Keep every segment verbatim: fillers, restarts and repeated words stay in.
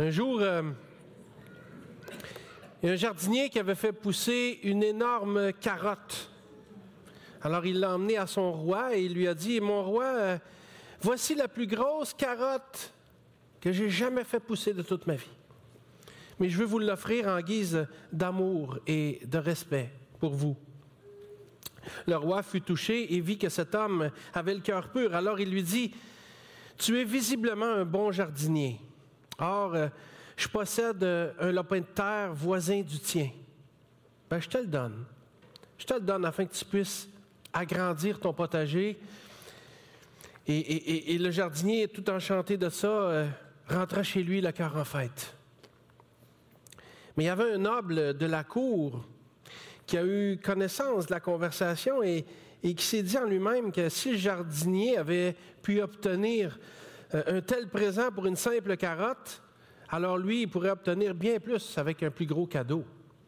Un jour, euh, il y a un jardinier qui avait fait pousser une énorme carotte. Alors il l'a emmené à son roi et il lui a dit, « Mon roi, euh, voici la plus grosse carotte que j'ai jamais fait pousser de toute ma vie. Mais je veux vous l'offrir en guise d'amour et de respect pour vous. » Le roi fut touché et vit que cet homme avait le cœur pur. Alors il lui dit, « Tu es visiblement un bon jardinier. Or, euh, je possède euh, un lopin de terre voisin du tien. Ben, je te le donne. Je te le donne afin que tu puisses agrandir ton potager. » Et, et, et le jardinier, tout enchanté de ça, euh, rentra chez lui le cœur en fête. Mais il y avait un noble de la cour qui a eu connaissance de la conversation et, et qui s'est dit en lui-même que si le jardinier avait pu obtenir un tel présent pour une simple carotte, alors lui, il pourrait obtenir bien plus avec un plus gros cadeau.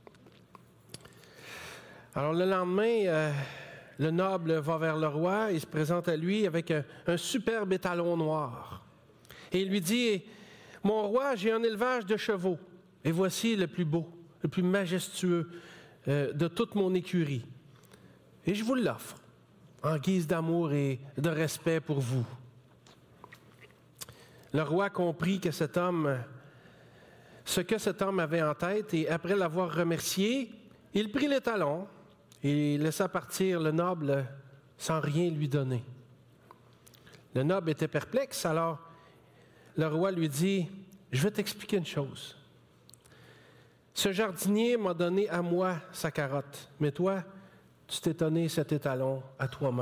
Alors le lendemain, euh, le noble va vers le roi, il se présente à lui avec un, un superbe étalon noir. Et il lui dit, « Mon roi, j'ai un élevage de chevaux, et voici le plus beau, le plus majestueux euh, de toute mon écurie. Et je vous l'offre, en guise d'amour et de respect pour vous. » Le roi comprit que cet homme, ce que cet homme avait en tête, et après l'avoir remercié, il prit l'étalon et laissa partir le noble sans rien lui donner. Le noble était perplexe, alors le roi lui dit, « Je vais t'expliquer une chose. Ce jardinier m'a donné à moi sa carotte, mais toi, tu t'es donné cet étalon à toi-même. »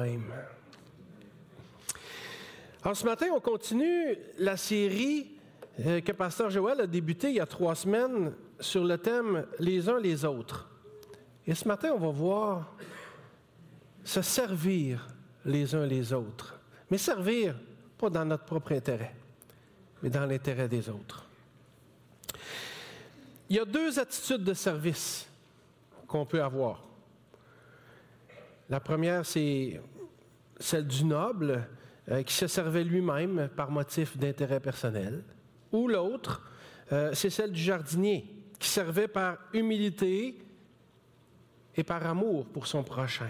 Alors ce matin, on continue la série euh, que Pasteur Joël a débutée il y a trois semaines sur le thème « Les uns les autres ». Et ce matin, on va voir se servir les uns les autres. Mais servir, pas dans notre propre intérêt, mais dans l'intérêt des autres. Il y a deux attitudes de service qu'on peut avoir. La première, c'est celle du noble, euh, qui se servait lui-même par motif d'intérêt personnel. Ou l'autre, euh, c'est celle du jardinier, qui servait par humilité et par amour pour son prochain.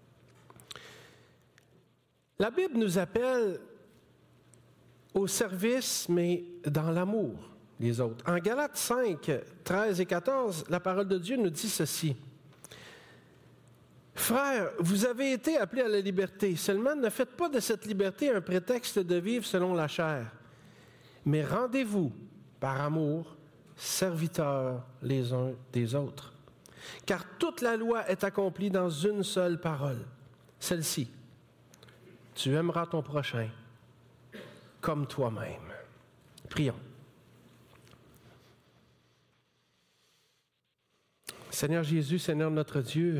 La Bible nous appelle au service, mais dans l'amour, les autres. En Galates cinq, treize et quatorze, la parole de Dieu nous dit ceci. « Frères, vous avez été appelés à la liberté. Seulement, ne faites pas de cette liberté un prétexte de vivre selon la chair. Mais rendez-vous, par amour, serviteurs les uns des autres. Car toute la loi est accomplie dans une seule parole, celle-ci. Tu aimeras ton prochain comme toi-même. » Prions. Seigneur Jésus, Seigneur notre Dieu,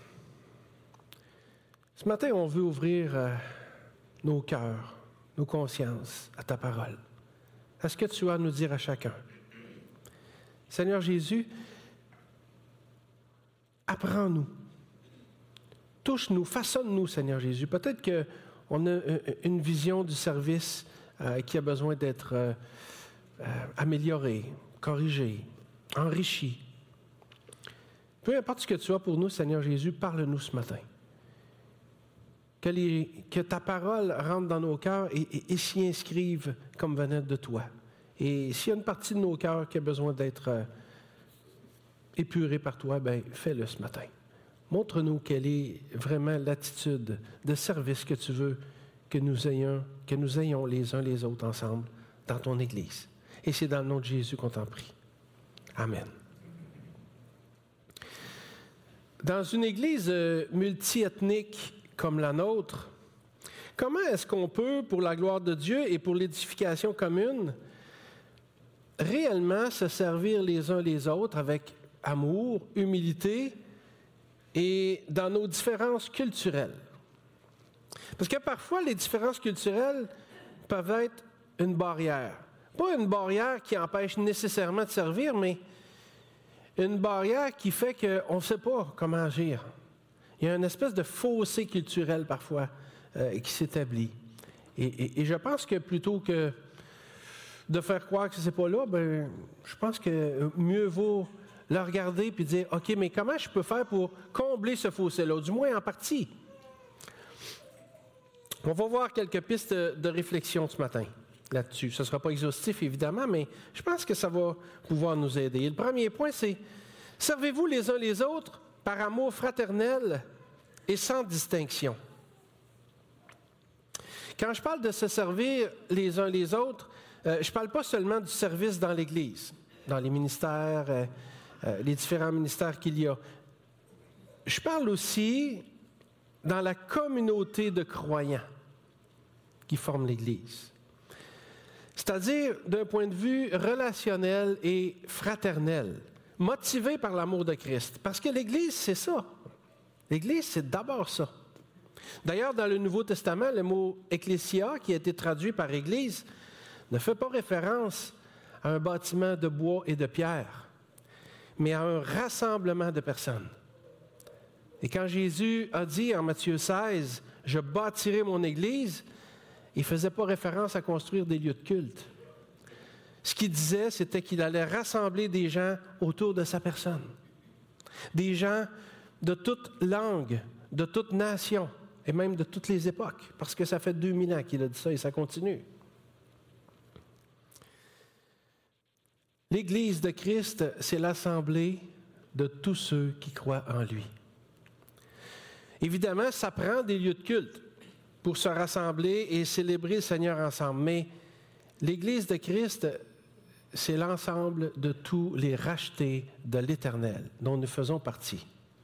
ce matin, on veut ouvrir euh, nos cœurs, nos consciences à ta parole, à ce que tu as à nous dire à chacun. Seigneur Jésus, apprends-nous, touche-nous, façonne-nous, Seigneur Jésus. Peut-être qu'on a une vision du service euh, qui a besoin d'être euh, euh, améliorée, corrigée, enrichie. Peu importe ce que tu as pour nous, Seigneur Jésus, parle-nous ce matin. Que, les, que ta parole rentre dans nos cœurs et, et, et s'y inscrive comme venant de toi. Et s'il y a une partie de nos cœurs qui a besoin d'être euh, épurée par toi, ben fais-le ce matin. Montre-nous quelle est vraiment l'attitude de service que tu veux que nous ayons, que nous ayons les uns les autres ensemble dans ton Église. Et c'est dans le nom de Jésus qu'on t'en prie. Amen. Dans une Église euh, multiethnique comme la nôtre, comment est-ce qu'on peut, pour la gloire de Dieu et pour l'édification commune, réellement se servir les uns les autres avec amour, humilité et dans nos différences culturelles? Parce que parfois, les différences culturelles peuvent être une barrière. Pas une barrière qui empêche nécessairement de servir, mais une barrière qui fait qu'on ne sait pas comment agir. Il y a une espèce de fossé culturel parfois euh, qui s'établit. Et, et, et je pense que plutôt que de faire croire que ce n'est pas là, ben, je pense que mieux vaut le regarder et dire, OK, mais comment je peux faire pour combler ce fossé-là, du moins en partie? On va voir quelques pistes de réflexion ce matin là-dessus. Ce ne sera pas exhaustif, évidemment, mais je pense que ça va pouvoir nous aider. Et le premier point, c'est, servez-vous les uns les autres par amour fraternel et sans distinction. Quand je parle de se servir les uns les autres, euh, je ne parle pas seulement du service dans l'Église, dans les ministères, euh, euh, les différents ministères qu'il y a. Je parle aussi dans la communauté de croyants qui forment l'Église. C'est-à-dire d'un point de vue relationnel et fraternel, motivé par l'amour de Christ. Parce que l'Église, c'est ça. L'Église, c'est d'abord ça. D'ailleurs, dans le Nouveau Testament, le mot « ecclésia », qui a été traduit par « Église », ne fait pas référence à un bâtiment de bois et de pierre, mais à un rassemblement de personnes. Et quand Jésus a dit en Matthieu seize, « Je bâtirai mon Église », il ne faisait pas référence à construire des lieux de culte. Ce qu'il disait, c'était qu'il allait rassembler des gens autour de sa personne. Des gens de toute langue, de toute nation, et même de toutes les époques, parce que ça fait deux mille ans qu'il a dit ça et ça continue. L'Église de Christ, c'est l'assemblée de tous ceux qui croient en lui. Évidemment, ça prend des lieux de culte pour se rassembler et célébrer le Seigneur ensemble, mais l'Église de Christ, c'est l'ensemble de tous les rachetés de l'Éternel, dont nous faisons partie.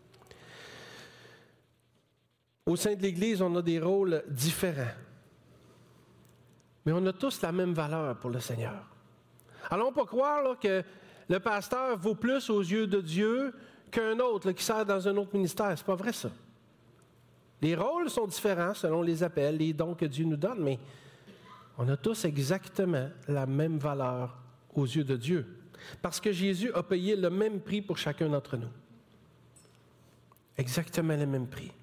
Au sein de l'Église, on a des rôles différents, mais on a tous la même valeur pour le Seigneur. Allons pas croire là, que le pasteur vaut plus aux yeux de Dieu qu'un autre là, qui sert dans un autre ministère. C'est pas vrai, ça. Les rôles sont différents selon les appels, les dons que Dieu nous donne, mais on a tous exactement la même valeur aux yeux de Dieu, parce que Jésus a payé le même prix pour chacun d'entre nous. Exactement le même prix.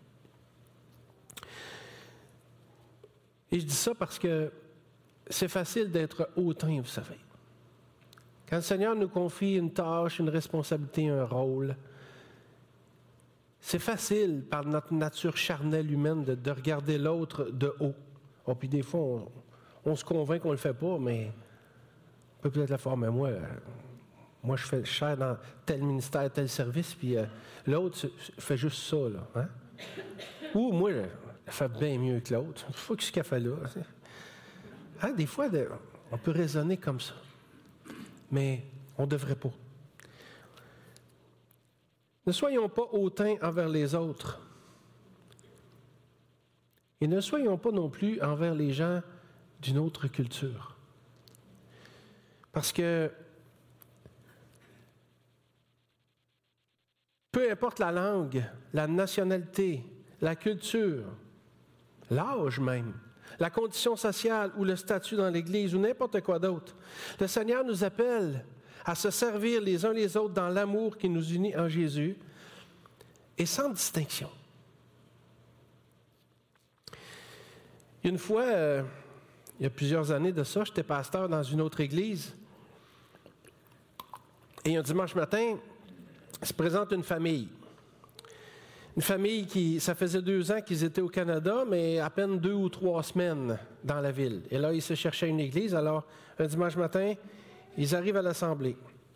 Et je dis ça parce que c'est facile d'être hautain, vous savez. Quand le Seigneur nous confie une tâche, une responsabilité, un rôle, c'est facile, par notre nature charnelle humaine, de, de regarder l'autre de haut. Oh, puis des fois, on, on se convainc qu'on ne le fait pas, mais on peut peut-être le faire. Mais moi, euh, moi je fais cher dans tel ministère, tel service, puis euh, l'autre fait juste ça, là. Hein? Ou moi, je, elle fait bien mieux que l'autre. Il faut que ce qu'elle fait là. Hein, des fois, de, on peut raisonner comme ça. Mais on ne devrait pas. Ne soyons pas hautains envers les autres. Et ne soyons pas non plus envers les gens d'une autre culture. Parce que peu importe la langue, la nationalité, la culture, l'âge même, la condition sociale ou le statut dans l'Église ou n'importe quoi d'autre, le Seigneur nous appelle à se servir les uns les autres dans l'amour qui nous unit en Jésus et sans distinction. Une fois, euh, il y a plusieurs années de ça, j'étais pasteur dans une autre église et un dimanche matin, se présente une famille. Une famille qui, ça faisait deux ans qu'ils étaient au Canada, mais à peine deux ou trois semaines dans la ville. Et là, ils se cherchaient une église. Alors, un dimanche matin, ils arrivent à l'assemblée.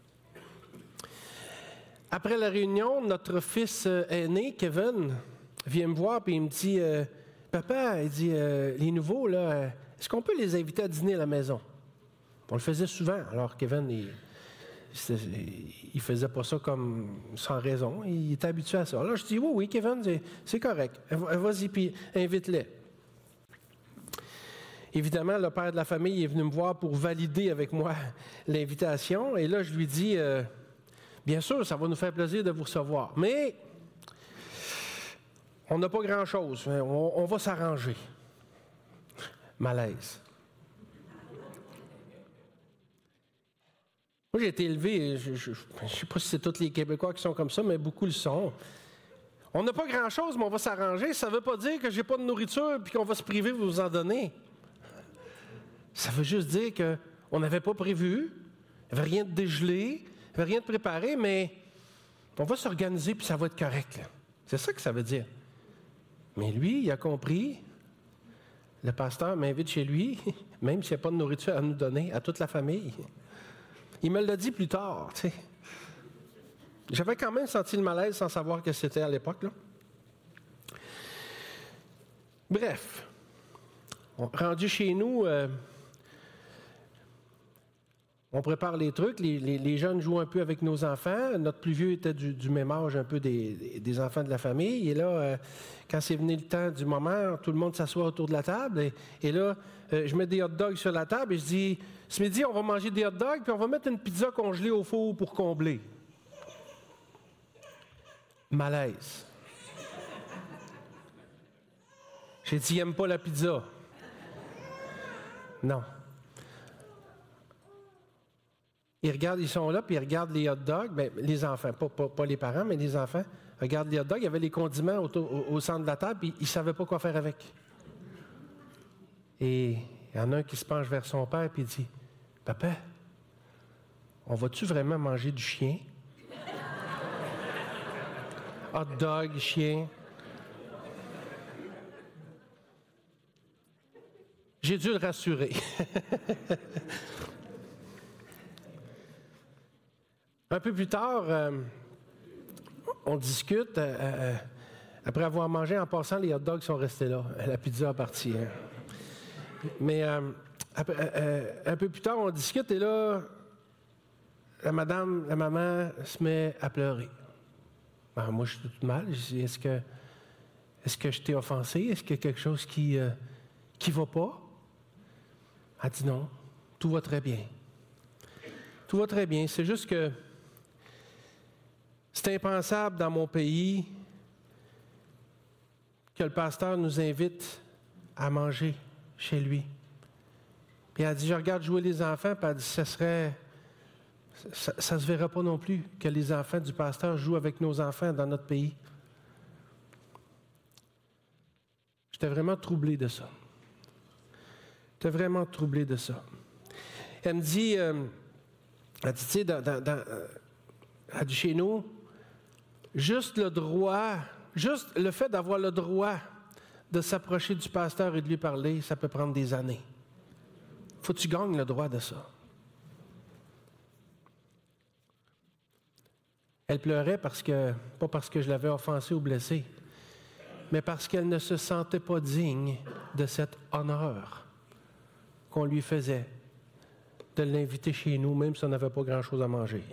Après la réunion, notre fils aîné, Kevin, vient me voir et il me dit euh, « Papa, il dit, euh, les nouveaux, là, euh, est-ce qu'on peut les inviter à dîner à la maison? » On le faisait souvent. Alors, Kevin, il... il faisait pas ça comme sans raison. Il était habitué à ça. Alors, je dis, oui, oui, Kevin, c'est, c'est correct. Vas-y, puis invite-les. Évidemment, le père de la famille est venu me voir pour valider avec moi l'invitation. Et là, je lui dis, euh, bien sûr, ça va nous faire plaisir de vous recevoir. Mais on n'a pas grand-chose. On, on va s'arranger. Malaise. Moi, j'ai été élevé, je ne sais pas si c'est tous les Québécois qui sont comme ça, mais beaucoup le sont. On n'a pas grand-chose, mais on va s'arranger. Ça ne veut pas dire que je n'ai pas de nourriture et qu'on va se priver de vous en donner. Ça veut juste dire On n'avait pas prévu. Il n'y avait rien de dégelé. Il n'y avait rien de préparé, mais on va s'organiser puis ça va être correct. Là. C'est ça que ça veut dire. Mais lui, il a compris. Le pasteur m'invite chez lui, même s'il n'y a pas de nourriture à nous donner, à toute la famille. Il me l'a dit plus tard, tu sais. J'avais quand même senti le malaise sans savoir que c'était à l'époque, là. Bref, rendu chez nous, euh, on prépare les trucs, les, les, les jeunes jouent un peu avec nos enfants. Notre plus vieux était du, du même âge un peu des, des enfants de la famille. Et là, euh, quand c'est venu le temps du moment, tout le monde s'assoit autour de la table. Et, et là, euh, je mets des hot dogs sur la table et je dis, ce midi, on va manger des hot dogs, puis on va mettre une pizza congelée au four pour combler. Malaise. J'ai dit, il n'aime pas la pizza. Non. Ils regardent, ils sont là, puis ils regardent les hot dogs, bien, les enfants, pas, pas, pas les parents, mais les enfants, regardent les hot dogs, il y avait les condiments autour, au, au centre de la table, puis ils ne savaient pas quoi faire avec. Et il y en a un qui se penche vers son père, puis il dit, « Papa, on va-tu vraiment manger du chien? » Hot dog, chien. J'ai dû le rassurer. Un peu plus tard, euh, on discute. Euh, euh, après avoir mangé, en passant, les hot dogs sont restés là. La pizza est partie. Hein. Mais euh, après, euh, un peu plus tard, on discute et là, la madame, la maman se met à pleurer. Ben, moi, je suis tout mal. Je dis, est-ce que, est-ce que je t'ai offensé? Est-ce qu'il y a quelque chose qui ne euh, va pas? Elle dit non, tout va très bien. Tout va très bien. C'est juste que c'est impensable dans mon pays que le pasteur nous invite à manger chez lui. Puis elle dit, je regarde jouer les enfants, puis elle dit, ce serait... Ça ne se verra pas non plus que les enfants du pasteur jouent avec nos enfants dans notre pays. J'étais vraiment troublé de ça. J'étais vraiment troublé de ça. Elle me dit, euh, elle dit, tu sais, dans, dans, dans, elle dit, chez nous, juste le droit, juste le fait d'avoir le droit de s'approcher du pasteur et de lui parler, ça peut prendre des années. Faut que tu gagnes le droit de ça. Elle pleurait parce que, pas parce que je l'avais offensée ou blessée, mais parce qu'elle ne se sentait pas digne de cet honneur qu'on lui faisait de l'inviter chez nous, même si on n'avait pas grand-chose à manger.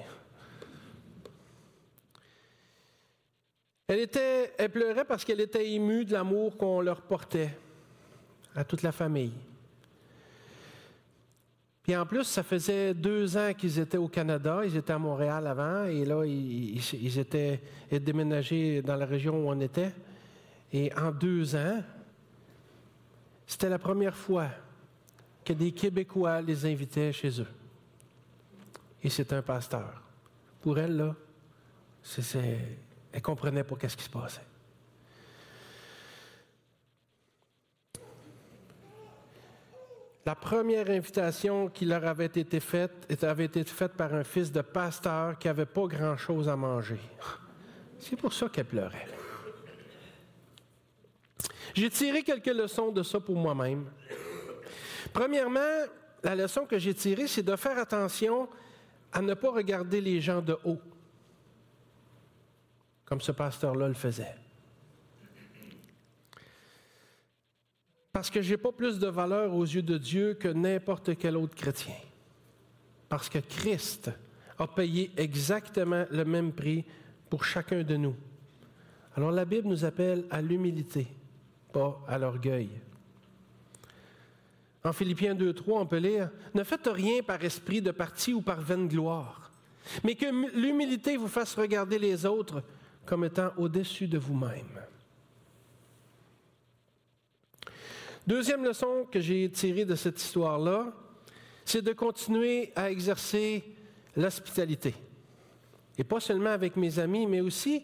Elle, était, elle pleurait parce qu'elle était émue de l'amour qu'on leur portait à toute la famille. Puis en plus, ça faisait deux ans qu'ils étaient au Canada, ils étaient à Montréal avant, et là, ils, ils étaient déménagés dans la région où on était. Et en deux ans, c'était la première fois que des Québécois les invitaient chez eux. Et c'était un pasteur. Pour elle, là, c'est, c'est, elle ne comprenait pas qu'est-ce qui se passait. La première invitation qui leur avait été faite avait été faite par un fils de pasteur qui n'avait pas grand-chose à manger. C'est pour ça qu'elle pleurait. J'ai tiré quelques leçons de ça pour moi-même. Premièrement, la leçon que j'ai tirée, c'est de faire attention à ne pas regarder les gens de haut, comme ce pasteur-là le faisait. Parce que je n'ai pas plus de valeur aux yeux de Dieu que n'importe quel autre chrétien. Parce que Christ a payé exactement le même prix pour chacun de nous. Alors la Bible nous appelle à l'humilité, pas à l'orgueil. En Philippiens deux trois, on peut lire « Ne faites rien par esprit de parti ou par vaine gloire, mais que l'humilité vous fasse regarder les autres comme étant au-dessus de vous-même. » Deuxième leçon que j'ai tirée de cette histoire-là, c'est de continuer à exercer l'hospitalité. Et pas seulement avec mes amis, mais aussi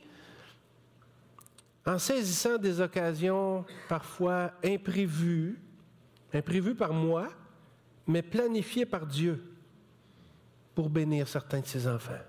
en saisissant des occasions parfois imprévues, imprévues par moi, mais planifié par Dieu pour bénir certains de ses enfants.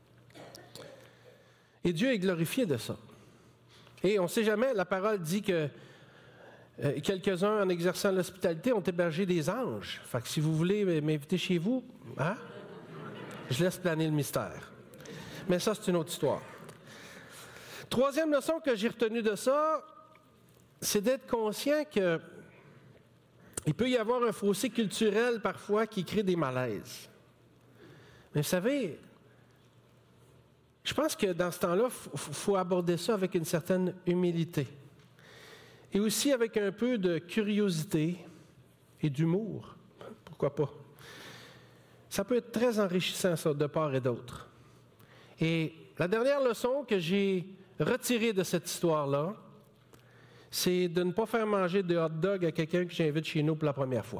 Et Dieu est glorifié de ça. Et on ne sait jamais, la parole dit que euh, quelques-uns, en exerçant l'hospitalité, ont hébergé des anges. Fait que si vous voulez m'inviter chez vous, hein, je laisse planer le mystère. Mais ça, c'est une autre histoire. Troisième leçon que j'ai retenue de ça, c'est d'être conscient que il peut y avoir un fossé culturel parfois qui crée des malaises. Mais vous savez, je pense que dans ce temps-là, il faut aborder ça avec une certaine humilité. Et aussi avec un peu de curiosité et d'humour. Pourquoi pas? Ça peut être très enrichissant, ça, de part et d'autre. Et la dernière leçon que j'ai retirée de cette histoire-là, c'est de ne pas faire manger de hot dog à quelqu'un que j'invite chez nous pour la première fois.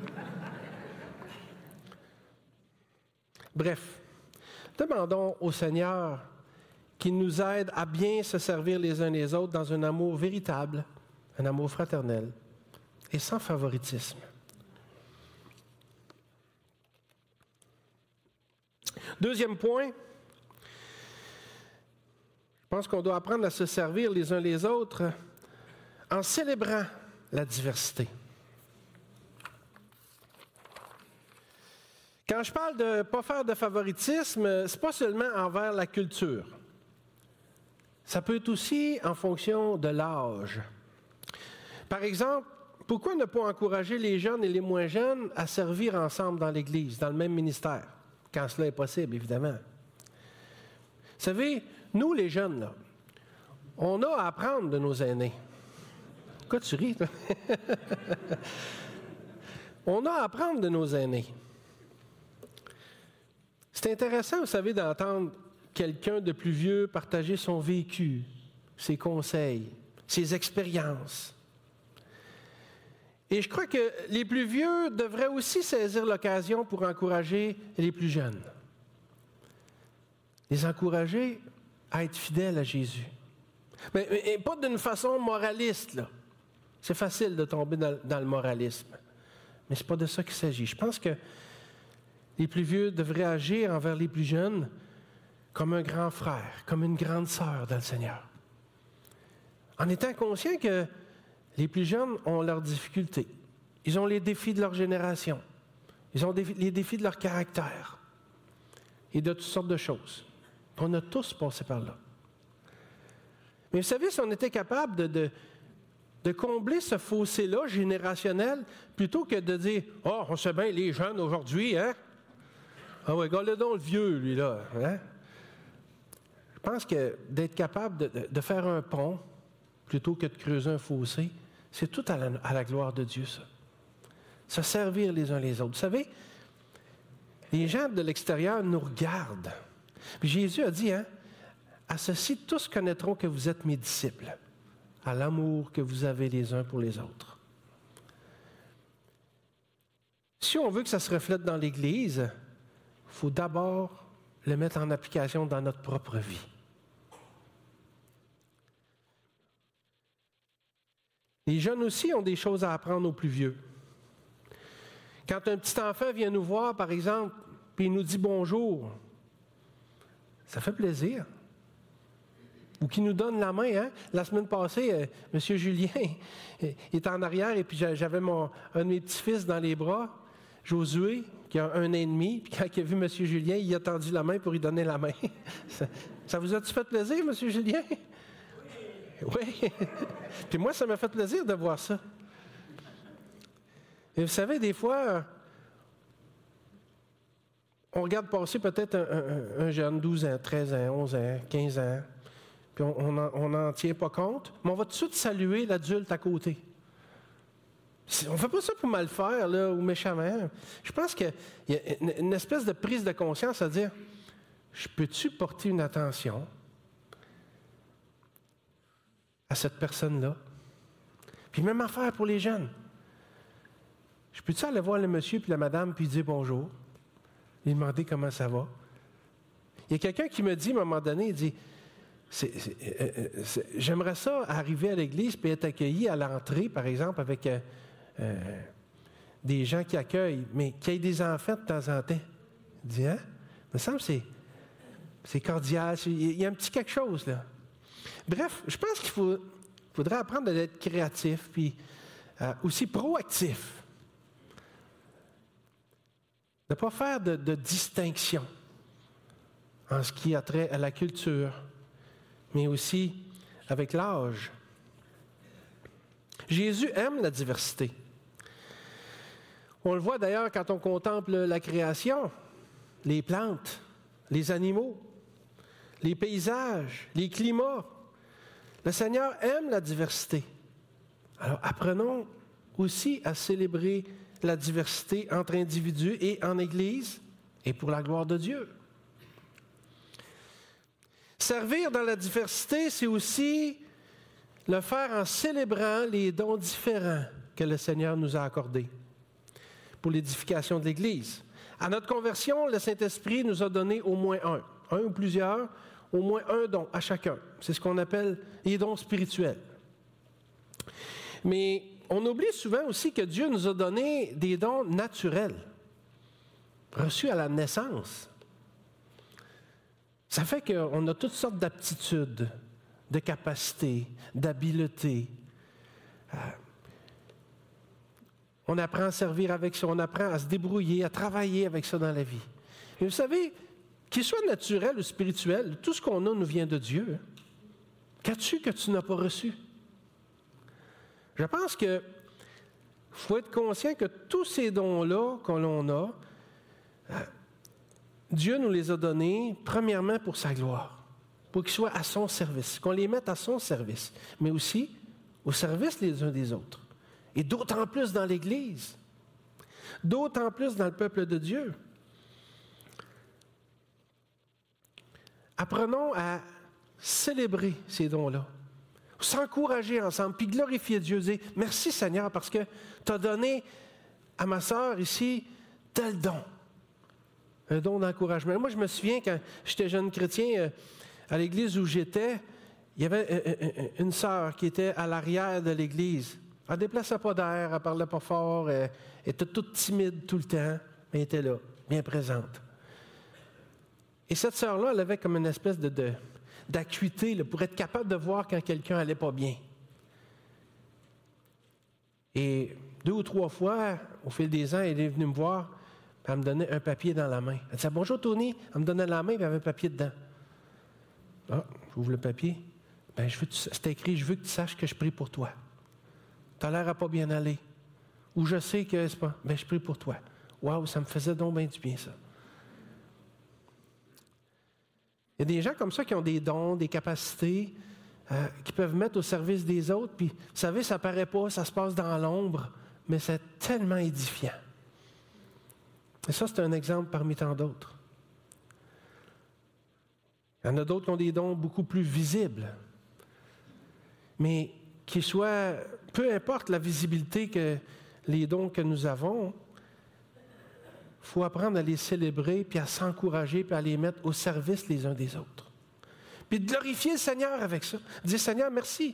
Bref, demandons au Seigneur qu'il nous aide à bien se servir les uns les autres dans un amour véritable, un amour fraternel et sans favoritisme. Deuxième point, je pense qu'on doit apprendre à se servir les uns les autres en célébrant la diversité. Quand je parle de ne pas faire de favoritisme, ce n'est pas seulement envers la culture. Ça peut être aussi en fonction de l'âge. Par exemple, pourquoi ne pas encourager les jeunes et les moins jeunes à servir ensemble dans l'Église, dans le même ministère, quand cela est possible, évidemment. Vous savez, nous, les jeunes, là, on a à apprendre de nos aînés. Pourquoi tu ris, toi? On a à apprendre de nos aînés. C'est intéressant, vous savez, d'entendre quelqu'un de plus vieux partager son vécu, ses conseils, ses expériences. Et je crois que les plus vieux devraient aussi saisir l'occasion pour encourager les plus jeunes. Les encourager à être fidèles à Jésus. Mais, mais pas d'une façon moraliste, là. C'est facile de tomber dans, dans le moralisme. Mais ce n'est pas de ça qu'il s'agit. Je pense que les plus vieux devraient agir envers les plus jeunes comme un grand frère, comme une grande sœur dans le Seigneur. En étant conscients que les plus jeunes ont leurs difficultés. Ils ont les défis de leur génération. Ils ont les défis de leur caractère. Et de toutes sortes de choses. On a tous passé par là. Mais vous savez, si on était capable de, de, de combler ce fossé-là générationnel, plutôt que de dire « Oh, on sait bien les jeunes aujourd'hui, hein? Ah oui, regarde-le donc le vieux, lui, là. Hein? » Je pense que d'être capable de, de, de faire un pont, plutôt que de creuser un fossé, c'est tout à la, à la gloire de Dieu, ça. Se servir les uns les autres. Vous savez, les gens de l'extérieur nous regardent. Puis Jésus a dit, hein, « À ceci, tous connaîtront que vous êtes mes disciples, à l'amour que vous avez les uns pour les autres. » Si on veut que ça se reflète dans l'Église, il faut d'abord le mettre en application dans notre propre vie. Les jeunes aussi ont des choses à apprendre aux plus vieux. Quand un petit enfant vient nous voir, par exemple, puis il nous dit bonjour, ça fait plaisir. Ou qu'il nous donne la main. Hein? La semaine passée, euh, M. Julien il était en arrière et puis j'avais mon, un de mes petits-fils dans les bras, Josué, qui a un an et demi. Puis quand il a vu M. Julien, il a tendu la main pour lui donner la main. ça, ça vous a-tu fait plaisir, M. Julien? Oui. Puis moi, ça m'a fait plaisir de voir ça. Et vous savez, des fois, on regarde passer peut-être un, un, un jeune, douze ans, treize ans, onze ans, quinze ans, puis on n'en tient pas compte, mais on va tout de suite saluer l'adulte à côté. On ne fait pas ça pour mal faire, là, ou méchamment. Je pense qu'il y a une, une espèce de prise de conscience à dire, je peux-tu porter une attention à cette personne-là? Puis même affaire pour les jeunes. Je peux-tu aller voir le monsieur puis la madame puis dire bonjour? Lui demander comment ça va? Il y a quelqu'un qui me dit, à un moment donné, il dit, c'est, c'est, euh, c'est, j'aimerais ça arriver à l'église puis être accueilli à l'entrée, par exemple, avec euh, euh, des gens qui accueillent, mais qu'il y ait des enfants de temps en temps. Il dit, hein? Il me semble que c'est, c'est cordial, c'est, il y a un petit quelque chose, là. Bref, je pense qu'il faut, faudrait apprendre à être créatif, puis euh, aussi proactif. De ne pas faire de, de distinction en ce qui a trait à la culture, mais aussi avec l'âge. Jésus aime la diversité. On le voit d'ailleurs quand on contemple la création, les plantes, les animaux, les paysages, les climats. Le Seigneur aime la diversité. Alors apprenons aussi à célébrer la diversité entre individus et en Église et pour la gloire de Dieu. Servir dans la diversité, c'est aussi le faire en célébrant les dons différents que le Seigneur nous a accordés pour l'édification de l'Église. À notre conversion, le Saint-Esprit nous a donné au moins un, un ou plusieurs, au moins un don à chacun. C'est ce qu'on appelle les dons spirituels. Mais on oublie souvent aussi que Dieu nous a donné des dons naturels, reçus à la naissance. Ça fait qu'on a toutes sortes d'aptitudes, de capacités, d'habiletés. Euh, on apprend à servir avec ça, on apprend à se débrouiller, à travailler avec ça dans la vie. Et vous savez, qu'il soit naturel ou spirituel, tout ce qu'on a nous vient de Dieu. Qu'as-tu que tu n'as pas reçu? Je pense qu'il faut être conscient que tous ces dons-là que l'on a, euh, Dieu nous les a donnés, premièrement, pour sa gloire, pour qu'ils soient à son service, qu'on les mette à son service, mais aussi au service les uns des autres. Et d'autant plus dans l'Église, d'autant plus dans le peuple de Dieu. Apprenons à célébrer ces dons-là, s'encourager ensemble, puis glorifier Dieu, dire « Merci Seigneur, parce que tu as donné à ma sœur ici tel don. » Un don d'encouragement. Moi, je me souviens, quand j'étais jeune chrétien, euh, à l'église où j'étais, il y avait euh, euh, une sœur qui était à l'arrière de l'église. Elle ne déplaçait pas d'air, elle ne parlait pas fort, elle était toute timide tout le temps, mais elle était là, bien présente. Et cette sœur-là, elle avait comme une espèce de, de, d'acuité là, pour être capable de voir quand quelqu'un n'allait pas bien. Et deux ou trois fois, au fil des ans, elle est venue me voir. Elle me donnait un papier dans la main. Elle disait « Bonjour, Tony. » Elle me donnait la main et il y avait un papier dedans. Ah, j'ouvre le papier. Bien, je veux tu... c'est écrit « Je veux que tu saches que je prie pour toi. Tu as l'air à pas bien aller. Ou je sais que c'est pas. Bien, je prie pour toi. » Waouh, ça me faisait donc bien du bien, ça. Il y a des gens comme ça qui ont des dons, des capacités, euh, qui peuvent mettre au service des autres. Puis, vous savez, ça ne paraît pas, ça se passe dans l'ombre, mais c'est tellement édifiant. Et ça, c'est un exemple parmi tant d'autres. Il y en a d'autres qui ont des dons beaucoup plus visibles. Mais qu'ils soient, peu importe la visibilité que les dons que nous avons, il faut apprendre à les célébrer, puis à s'encourager, puis à les mettre au service les uns des autres. Puis de glorifier le Seigneur avec ça. Dire, Seigneur, merci.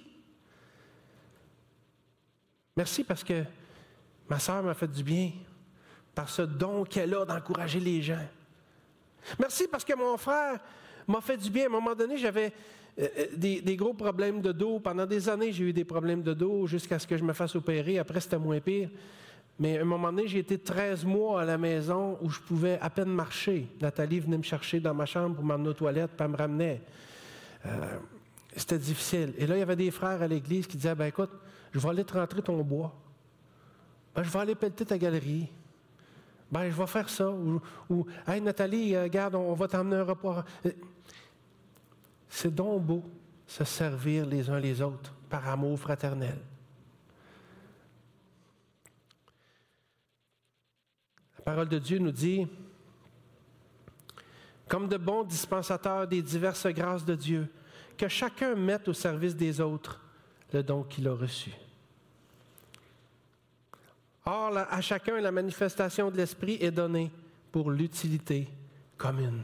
Merci parce que ma sœur m'a fait du bien. Par ce don qu'elle a d'encourager les gens. Merci parce que mon frère m'a fait du bien. À un moment donné, j'avais euh, des, des gros problèmes de dos. Pendant des années, j'ai eu des problèmes de dos jusqu'à ce que je me fasse opérer. Après, c'était moins pire. Mais à un moment donné, j'ai été treize mois à la maison où je pouvais à peine marcher. Nathalie venait me chercher dans ma chambre pour m'emmener aux toilettes, puis elle me ramenait. Euh, c'était difficile. Et là, il y avait des frères à l'église qui disaient, « Ben écoute, je vais aller te rentrer ton bois. Ben, je vais aller pelleter ta galerie. Ben, je vais faire ça. » Ou, ou « Hey, Nathalie, regarde, on va t'emmener un repas. » C'est donc beau, se servir les uns les autres par amour fraternel. La parole de Dieu nous dit, comme de bons dispensateurs des diverses grâces de Dieu, que chacun mette au service des autres le don qu'il a reçu. Or, à chacun, la manifestation de l'Esprit est donnée pour l'utilité commune.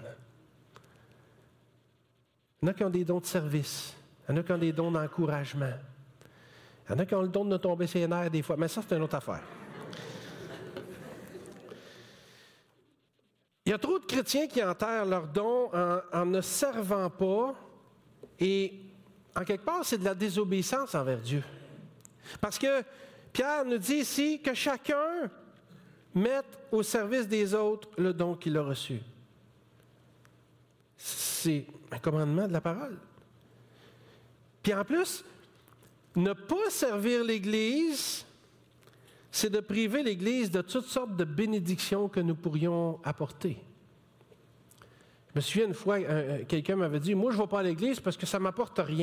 Il y en a qui ont des dons de service. Il y en a qui ont des dons d'encouragement. Il y en a qui ont le don de nous tomber sur les nerfs des fois. Mais ça, c'est une autre affaire. Il y a trop de chrétiens qui enterrent leurs dons en, en ne servant pas, et en quelque part, c'est de la désobéissance envers Dieu. Parce que Pierre nous dit ici que chacun mette au service des autres le don qu'il a reçu. C'est un commandement de la parole. Puis en plus, ne pas servir l'Église, c'est de priver l'Église de toutes sortes de bénédictions que nous pourrions apporter. Je me souviens une fois, un, quelqu'un m'avait dit « Moi, je ne vais pas à l'Église parce que ça ne m'apporte rien. »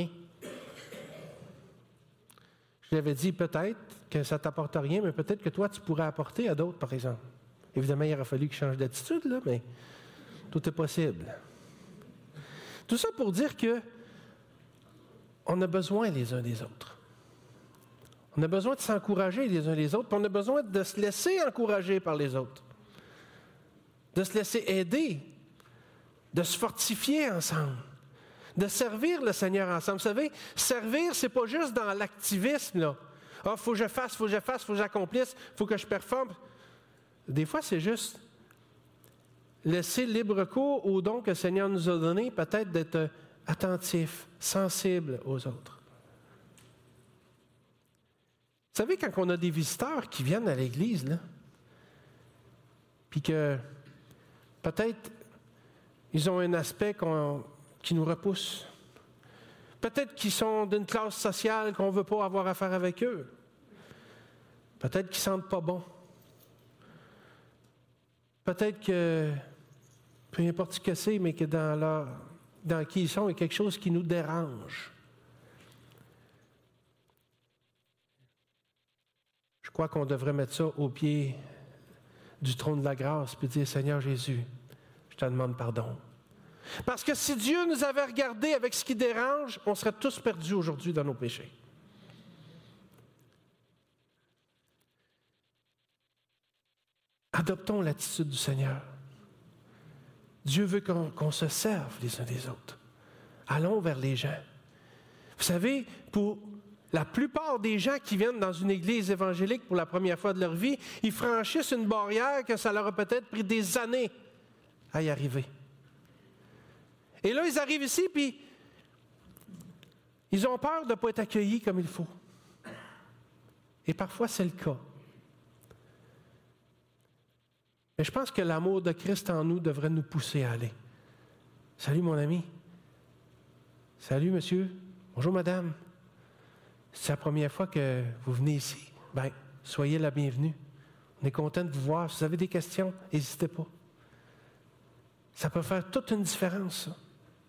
Je lui avais dit « Peut-être que ça ne t'apporte rien, mais peut-être que toi, tu pourrais apporter à d'autres, par exemple. » Évidemment, il aurait fallu qu'il change d'attitude, là, mais tout est possible. Tout ça pour dire que on a besoin les uns des autres. On a besoin de s'encourager les uns les autres, puis on a besoin de se laisser encourager par les autres, de se laisser aider, de se fortifier ensemble, de servir le Seigneur ensemble. Vous savez, servir, c'est pas juste dans l'activisme, là. Ah, il faut que je fasse, il faut que je fasse, il faut que j'accomplisse, il faut que je performe. Des fois, c'est juste laisser libre cours aux dons que le Seigneur nous a donnés, peut-être d'être attentif, sensible aux autres. Vous savez, quand on a des visiteurs qui viennent à l'Église, là, puis que peut-être ils ont un aspect qu'on, qui nous repousse, peut-être qu'ils sont d'une classe sociale qu'on ne veut pas avoir affaire avec eux, peut-être qu'ils ne sentent pas bon, peut-être que, peu importe ce que c'est, mais que dans, leur, dans qui ils sont, il y a quelque chose qui nous dérange. Je crois qu'on devrait mettre ça au pied du trône de la grâce puis dire, Seigneur Jésus, je te demande pardon. Parce que si Dieu nous avait regardés avec ce qui dérange, on serait tous perdus aujourd'hui dans nos péchés. Adoptons l'attitude du Seigneur. Dieu veut qu'on, qu'on se serve les uns des autres. Allons vers les gens. Vous savez, pour la plupart des gens qui viennent dans une église évangélique pour la première fois de leur vie, ils franchissent une barrière que ça leur a peut-être pris des années à y arriver. Et là, ils arrivent ici, puis ils ont peur de ne pas être accueillis comme il faut. Et parfois, c'est le cas. Mais je pense que l'amour de Christ en nous devrait nous pousser à aller. Salut, mon ami. Salut, monsieur. Bonjour, madame. C'est la première fois que vous venez ici. Bien, soyez la bienvenue. On est content de vous voir. Si vous avez des questions, n'hésitez pas. Ça peut faire toute une différence, ça.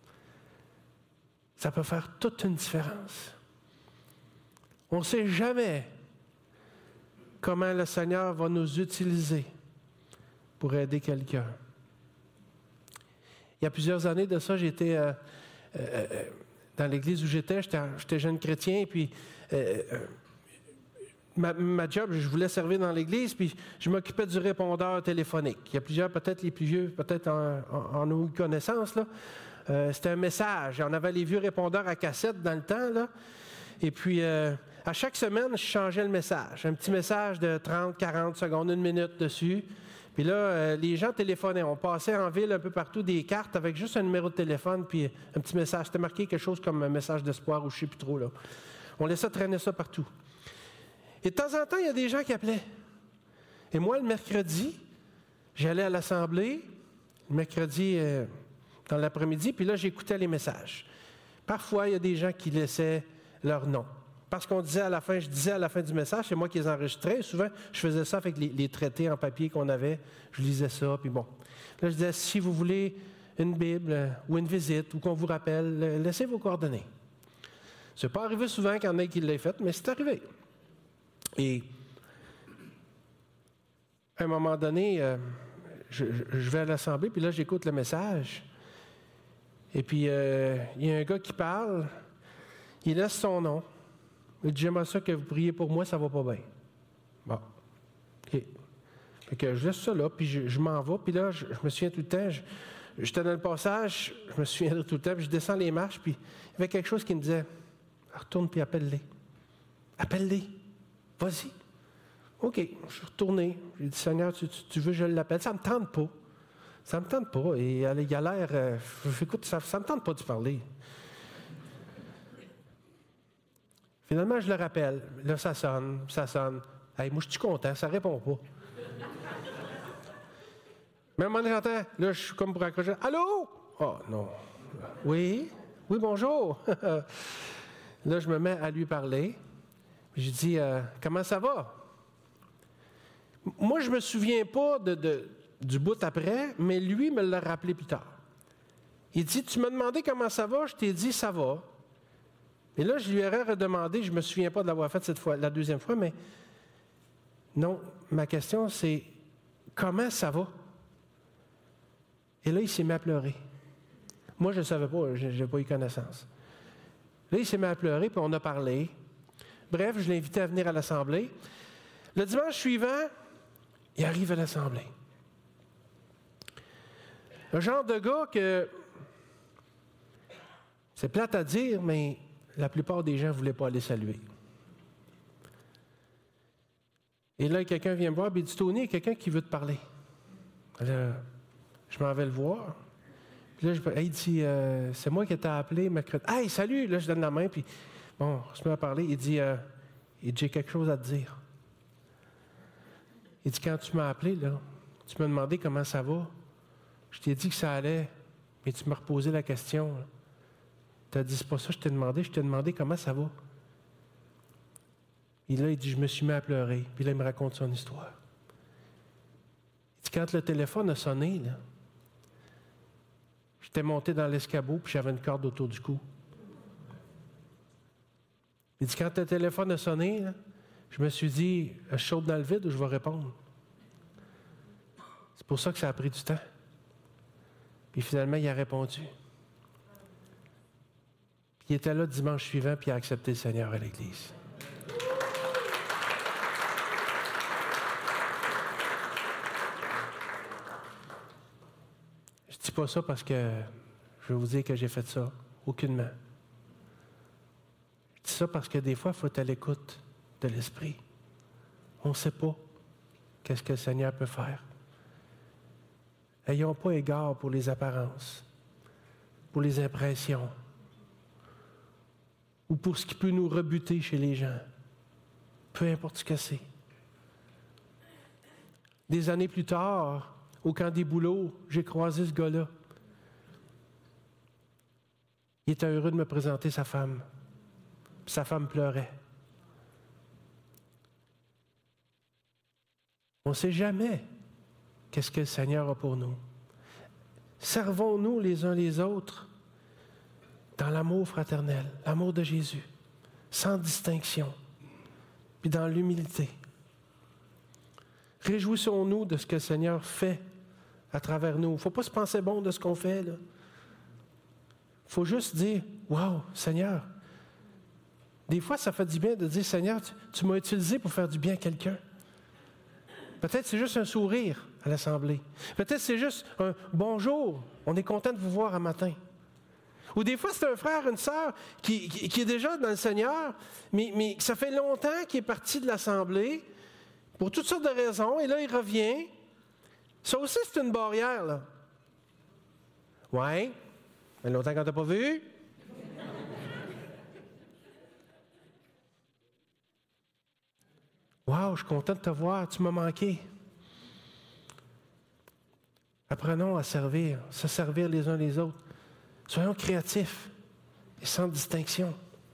Ça peut faire toute une différence. On ne sait jamais comment le Seigneur va nous utiliser pour aider quelqu'un. Il y a plusieurs années de ça, j'étais euh, euh, dans l'église où j'étais, j'étais, j'étais jeune chrétien, puis euh, euh, ma, ma job, je voulais servir dans l'église, puis je m'occupais du répondeur téléphonique. Il y a plusieurs, peut-être les plus vieux, peut-être en, en, en ont eu connaissance, là. Euh, c'était un message. On avait les vieux répondeurs à cassette dans le temps, là. Et puis, euh, à chaque semaine, je changeais le message. Un petit message de trente, quarante secondes, une minute dessus. Puis là, euh, les gens téléphonaient. On passait en ville un peu partout des cartes avec juste un numéro de téléphone puis un petit message. C'était marqué quelque chose comme un message d'espoir ou je ne sais plus trop, là. On laissait traîner ça partout. Et de temps en temps, il y a des gens qui appelaient. Et moi, le mercredi, j'allais à l'assemblée, le mercredi euh, dans l'après-midi, puis là, j'écoutais les messages. Parfois, il y a des gens qui laissaient leur nom. Parce qu'on disait à la fin, je disais à la fin du message, c'est moi qui les enregistrais. Souvent, je faisais ça avec les, les traités en papier qu'on avait. Je lisais ça, puis bon. Là, je disais, si vous voulez une Bible euh, ou une visite ou qu'on vous rappelle, euh, laissez vos coordonnées. C'est pas arrivé souvent qu'il y en ait qui l'aient fait, mais c'est arrivé. Et à un moment donné, euh, je, je vais à l'assemblée, puis là, j'écoute le message. Et puis, euh, il y a un gars qui parle, il laisse son nom. Il dit, j'aimerais ça que vous priez pour moi, ça va pas bien. Bon. OK. Fait que je laisse ça là, puis je, je m'en vais, puis là, je, je me souviens tout le temps, je, j'étais dans le passage, je me souviens tout le temps, puis je descends les marches, puis il y avait quelque chose qui me disait, retourne puis appelle-les. Appelle-les. Vas-y. OK. Je suis retourné. J'ai dit, Seigneur, tu, tu, tu veux que je l'appelle? Ça ne me tente pas. Ça ne me tente pas. Et il a l'air... Euh, écoute, ça ne me tente pas de parler. Finalement, je le rappelle. Là, ça sonne, ça sonne. Hey, moi, je suis content, ça ne répond pas. Mais à un moment donné, j'entends, là, je suis comme pour accrocher. Allô? Oh, non. Oui? Oui, bonjour. Là, je me mets à lui parler. Je dis, euh, comment ça va? Moi, je ne me souviens pas de, de, du bout après, mais lui me l'a rappelé plus tard. Il dit, tu m'as demandé comment ça va? Je t'ai dit, ça va. Et là, je lui aurais redemandé, je ne me souviens pas de l'avoir fait cette fois, la deuxième fois, mais non, ma question, c'est, comment ça va? Et là, il s'est mis à pleurer. Moi, je ne savais pas, je n'ai pas eu connaissance. Là, il s'est mis à pleurer, puis on a parlé. Bref, je l'ai invité à venir à l'Assemblée. Le dimanche suivant, il arrive à l'Assemblée. Un genre de gars que, c'est plate à dire, mais la plupart des gens ne voulaient pas aller saluer. Et là, quelqu'un vient me voir, et il dit, Tony, il y a quelqu'un qui veut te parler. Là, je m'en vais le voir. Puis là, je, il dit, euh, c'est moi qui t'ai appelé mercredi. Hey, salut! Là, je donne la main, puis bon, on se met à parler. Il dit, euh, il dit, j'ai quelque chose à te dire. Il dit, quand tu m'as appelé, là, tu m'as demandé comment ça va. Je t'ai dit que ça allait, mais tu m'as reposé la question. Tu as dit, c'est pas ça que je t'ai demandé, je t'ai demandé comment ça va. Et là, il dit, je me suis mis à pleurer. Puis là, il me raconte son histoire. Il dit, quand le téléphone a sonné, là, j'étais monté dans l'escabeau, puis j'avais une corde autour du cou. Il dit, quand le téléphone a sonné, là, je me suis dit, je saute dans le vide ou je vais répondre. C'est pour ça que ça a pris du temps. Puis finalement, il a répondu. Puis il était là dimanche suivant, puis il a accepté le Seigneur à l'Église. Je ne dis pas ça parce que je vais vous dire que j'ai fait ça. Aucunement. Je dis ça parce que des fois, il faut être à l'écoute de l'Esprit. On ne sait pas qu'est-ce que le Seigneur peut faire. Ayons pas égard pour les apparences, pour les impressions, ou pour ce qui peut nous rebuter chez les gens. Peu importe ce que c'est. Des années plus tard, au camp des bouleaux, j'ai croisé ce gars-là. Il était heureux de me présenter sa femme. Puis sa femme pleurait. On ne sait jamais qu'est-ce que le Seigneur a pour nous. Servons-nous les uns les autres dans l'amour fraternel, l'amour de Jésus, sans distinction, puis dans l'humilité. Réjouissons-nous de ce que le Seigneur fait à travers nous. Il ne faut pas se penser bon de ce qu'on fait, là. Il faut juste dire, « Wow, Seigneur! » Des fois, ça fait du bien de dire, « Seigneur, tu, tu m'as utilisé pour faire du bien à quelqu'un. » Peut-être c'est juste un sourire à l'Assemblée. Peut-être c'est juste un « Bonjour, on est content de vous voir un matin. » Ou des fois, c'est un frère, une sœur qui, qui, qui est déjà dans le Seigneur, mais, mais ça fait longtemps qu'il est parti de l'Assemblée, pour toutes sortes de raisons, et là, il revient. Ça aussi, c'est une barrière, là. Ouais, ça fait longtemps qu'on t'a pas vu. Wow, je suis content de te voir, tu m'as manqué. Apprenons à servir, se servir les uns les autres. Soyons créatifs et sans distinction.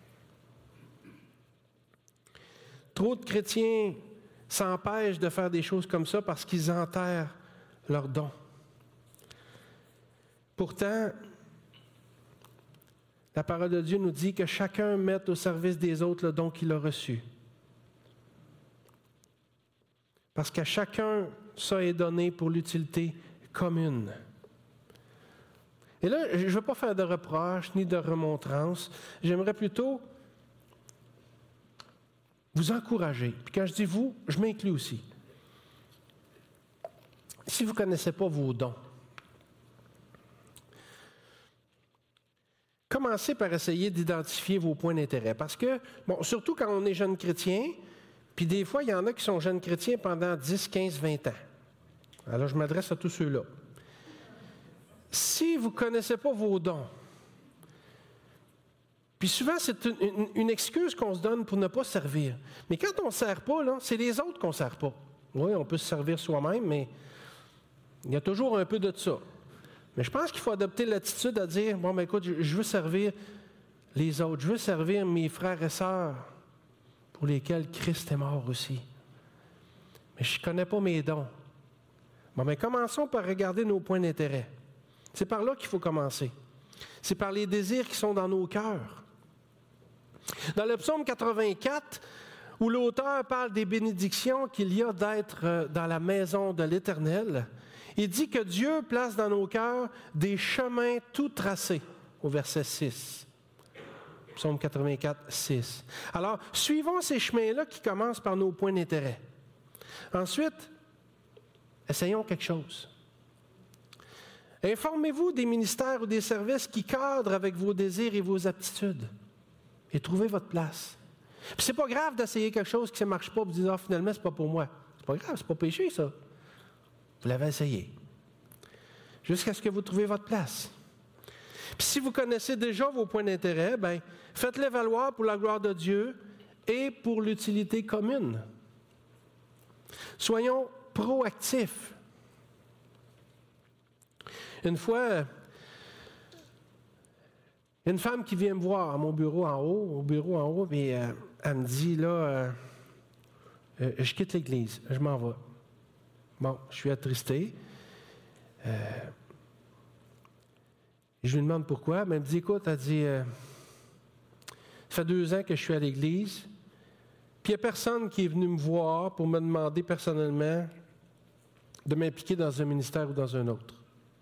Trop de chrétiens s'empêchent de faire des choses comme ça parce qu'ils enterrent leurs dons. Pourtant, la parole de Dieu nous dit que chacun mette au service des autres le don qu'il a reçu. Parce qu'à chacun, ça est donné pour l'utilité commune. Et là, je ne veux pas faire de reproches ni de remontrances. J'aimerais plutôt vous encourager. Puis quand je dis vous, je m'inclus aussi. Si vous ne connaissez pas vos dons, commencez par essayer d'identifier vos points d'intérêt. Parce que, bon, surtout quand on est jeune chrétien, puis des fois, il y en a qui sont jeunes chrétiens pendant dix, quinze, vingt ans. Alors, je m'adresse à tous ceux-là. si vous ne connaissez pas vos dons, puis souvent, c'est une, une, une excuse qu'on se donne pour ne pas servir. Mais quand on ne sert pas, là, c'est les autres qu'on ne sert pas. Oui, on peut se servir soi-même, mais il y a toujours un peu de ça. Mais je pense qu'il faut adopter l'attitude à dire, bon, ben écoute, je, je veux servir les autres, je veux servir mes frères et sœurs pour lesquels Christ est mort aussi. Mais je ne connais pas mes dons. Bon, bien, commençons par regarder nos points d'intérêt. C'est par là qu'il faut commencer. C'est par les désirs qui sont dans nos cœurs. Dans le psaume quatre-vingt-quatre, où l'auteur parle des bénédictions qu'il y a d'être dans la maison de l'Éternel, il dit que Dieu place dans nos cœurs des chemins tout tracés, au verset six. Psaume quatre-vingt-quatre, six. Alors, suivons ces chemins-là qui commencent par nos points d'intérêt. Ensuite, essayons quelque chose. Informez-vous des ministères ou des services qui cadrent avec vos désirs et vos aptitudes. Et trouvez votre place. Puis c'est pas grave d'essayer quelque chose qui ne marche pas et de dire, ah, finalement, c'est pas pour moi. C'est pas grave, c'est pas péché, ça. Vous l'avez essayé. Jusqu'à ce que vous trouviez votre place. Puis si vous connaissez déjà vos points d'intérêt, bien, faites-les valoir pour la gloire de Dieu et pour l'utilité commune. Soyons proactifs. Une fois, une femme qui vient me voir à mon bureau en haut, au bureau en haut, et euh, elle me dit, là, euh, euh, je quitte l'Église, je m'en vais. Bon, je suis attristé. Euh, je lui demande pourquoi, mais elle me dit, écoute, elle dit, euh, ça fait deux ans que je suis à l'Église, puis il n'y a personne qui est venu me voir pour me demander personnellement de m'impliquer dans un ministère ou dans un autre.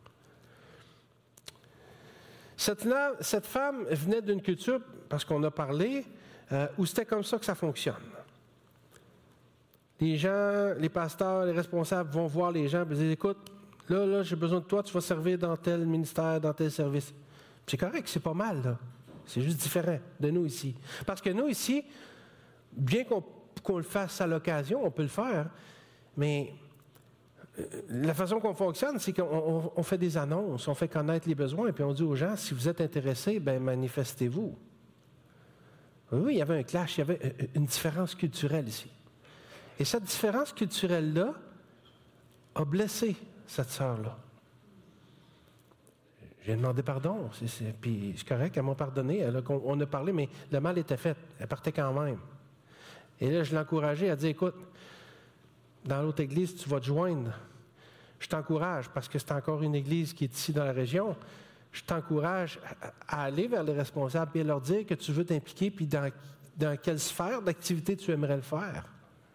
Cette, cette femme venait d'une culture, parce qu'on a parlé, euh, où c'était comme ça que ça fonctionne. Les gens, les pasteurs, les responsables vont voir les gens et disent, écoute, là, là, j'ai besoin de toi, tu vas servir dans tel ministère, dans tel service. C'est correct, c'est pas mal, là. C'est juste différent de nous ici. Parce que nous ici, bien qu'on, qu'on le fasse à l'occasion, on peut le faire, mais la façon qu'on fonctionne, c'est qu'on on, on fait des annonces, on fait connaître les besoins, et puis on dit aux gens, si vous êtes intéressés, bien, manifestez-vous. Oui, il y avait un clash, il y avait une différence culturelle ici. Et cette différence culturelle-là a blessé cette sœur-là. J'ai demandé pardon, c'est, c'est, puis c'est correct, elle m'a pardonné, elle a, on a parlé, mais le mal était fait, elle partait quand même. Et là, je l'ai encouragée, elle a dit, écoute, dans l'autre église, tu vas te joindre. Je t'encourage, parce que c'est encore une église qui est ici dans la région, je t'encourage à aller vers les responsables et à leur dire que tu veux t'impliquer, puis dans, dans quelle sphère d'activité tu aimerais le faire.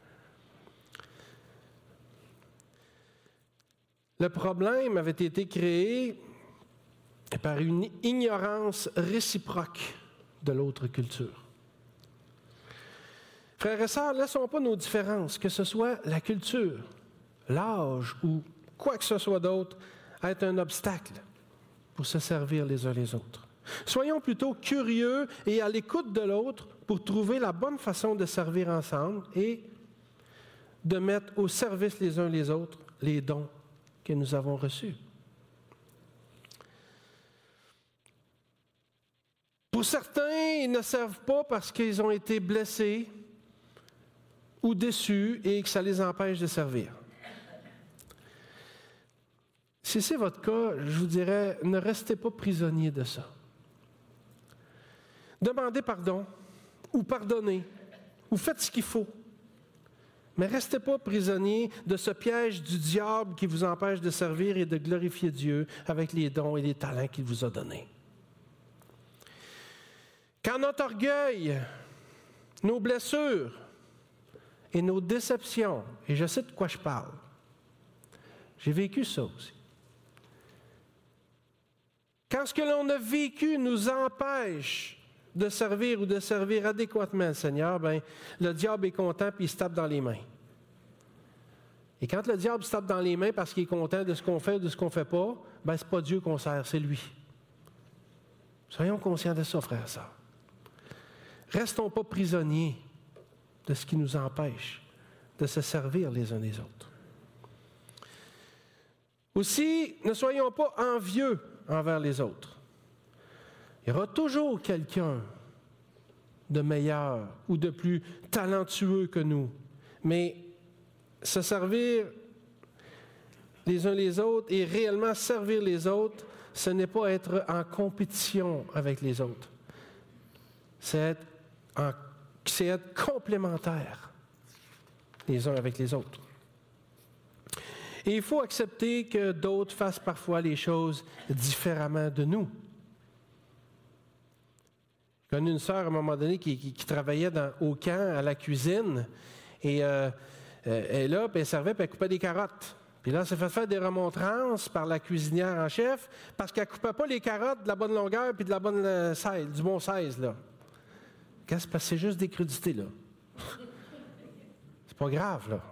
Le problème avait été créé par une ignorance réciproque de l'autre culture. Frères et sœurs, ne laissons pas nos différences, que ce soit la culture, l'âge ou quoi que ce soit d'autre, être un obstacle pour se servir les uns les autres. Soyons plutôt curieux et à l'écoute de l'autre pour trouver la bonne façon de servir ensemble et de mettre au service les uns les autres les dons que nous avons reçus. Pour certains, ils ne servent pas parce qu'ils ont été blessés ou déçus et que ça les empêche de servir. Si c'est votre cas, je vous dirais, ne restez pas prisonniers de ça. Demandez pardon ou pardonnez ou faites ce qu'il faut. Mais restez pas prisonniers de ce piège du diable qui vous empêche de servir et de glorifier Dieu avec les dons et les talents qu'il vous a donnés. Quand notre orgueil, nos blessures et nos déceptions, et je sais de quoi je parle, j'ai vécu ça aussi. Quand ce que l'on a vécu nous empêche de servir ou de servir adéquatement le Seigneur, bien, le diable est content puis il se tape dans les mains. Et quand le diable se tape dans les mains parce qu'il est content de ce qu'on fait ou de ce qu'on ne fait pas, bien, ce n'est pas Dieu qu'on sert, c'est lui. Soyons conscients de ça, frères et sœurs. Restons pas prisonniers de ce qui nous empêche de se servir les uns les autres. Aussi, ne soyons pas envieux envers les autres. Il y aura toujours quelqu'un de meilleur ou de plus talentueux que nous. Mais se servir les uns les autres et réellement servir les autres, ce n'est pas être en compétition avec les autres. C'est être, en, c'est être complémentaire les uns avec les autres. Et il faut accepter que d'autres fassent parfois les choses différemment de nous. J'ai connu une sœur à un moment donné qui, qui, qui travaillait dans, au camp, à la cuisine, et euh, elle est là, puis elle servait, puis elle coupait des carottes. Puis là, elle s'est fait faire des remontrances par la cuisinière en chef, parce qu'elle ne coupait pas les carottes de la bonne longueur puis de la bonne euh, seize, du bon seize, là. Qu'est-ce que c'est juste des crudités, là. C'est pas grave, là.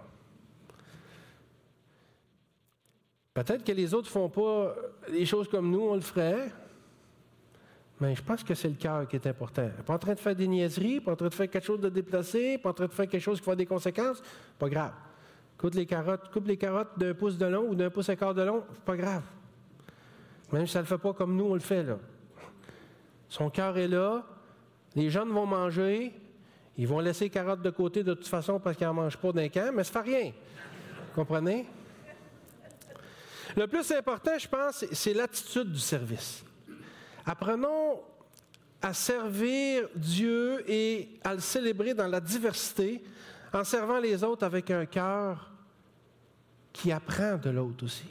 Peut-être que les autres ne font pas les choses comme nous, on le ferait. Mais je pense que c'est le cœur qui est important. Pas en train de faire des niaiseries, pas en train de faire quelque chose de déplacé, pas en train de faire quelque chose qui va avoir des conséquences, pas grave. Coupe les carottes, coupe les carottes d'un pouce de long ou d'un pouce et quart de long, pas grave. Même si ça ne le fait pas comme nous, on le fait, là. Son cœur est là, les jeunes vont manger, ils vont laisser les carottes de côté de toute façon parce qu'ils n'en mangent pas d'un camp, mais ça ne fait rien. Vous comprenez? Le plus important, je pense, c'est l'attitude du service. Apprenons à servir Dieu et à le célébrer dans la diversité en servant les autres avec un cœur qui apprend de l'autre aussi.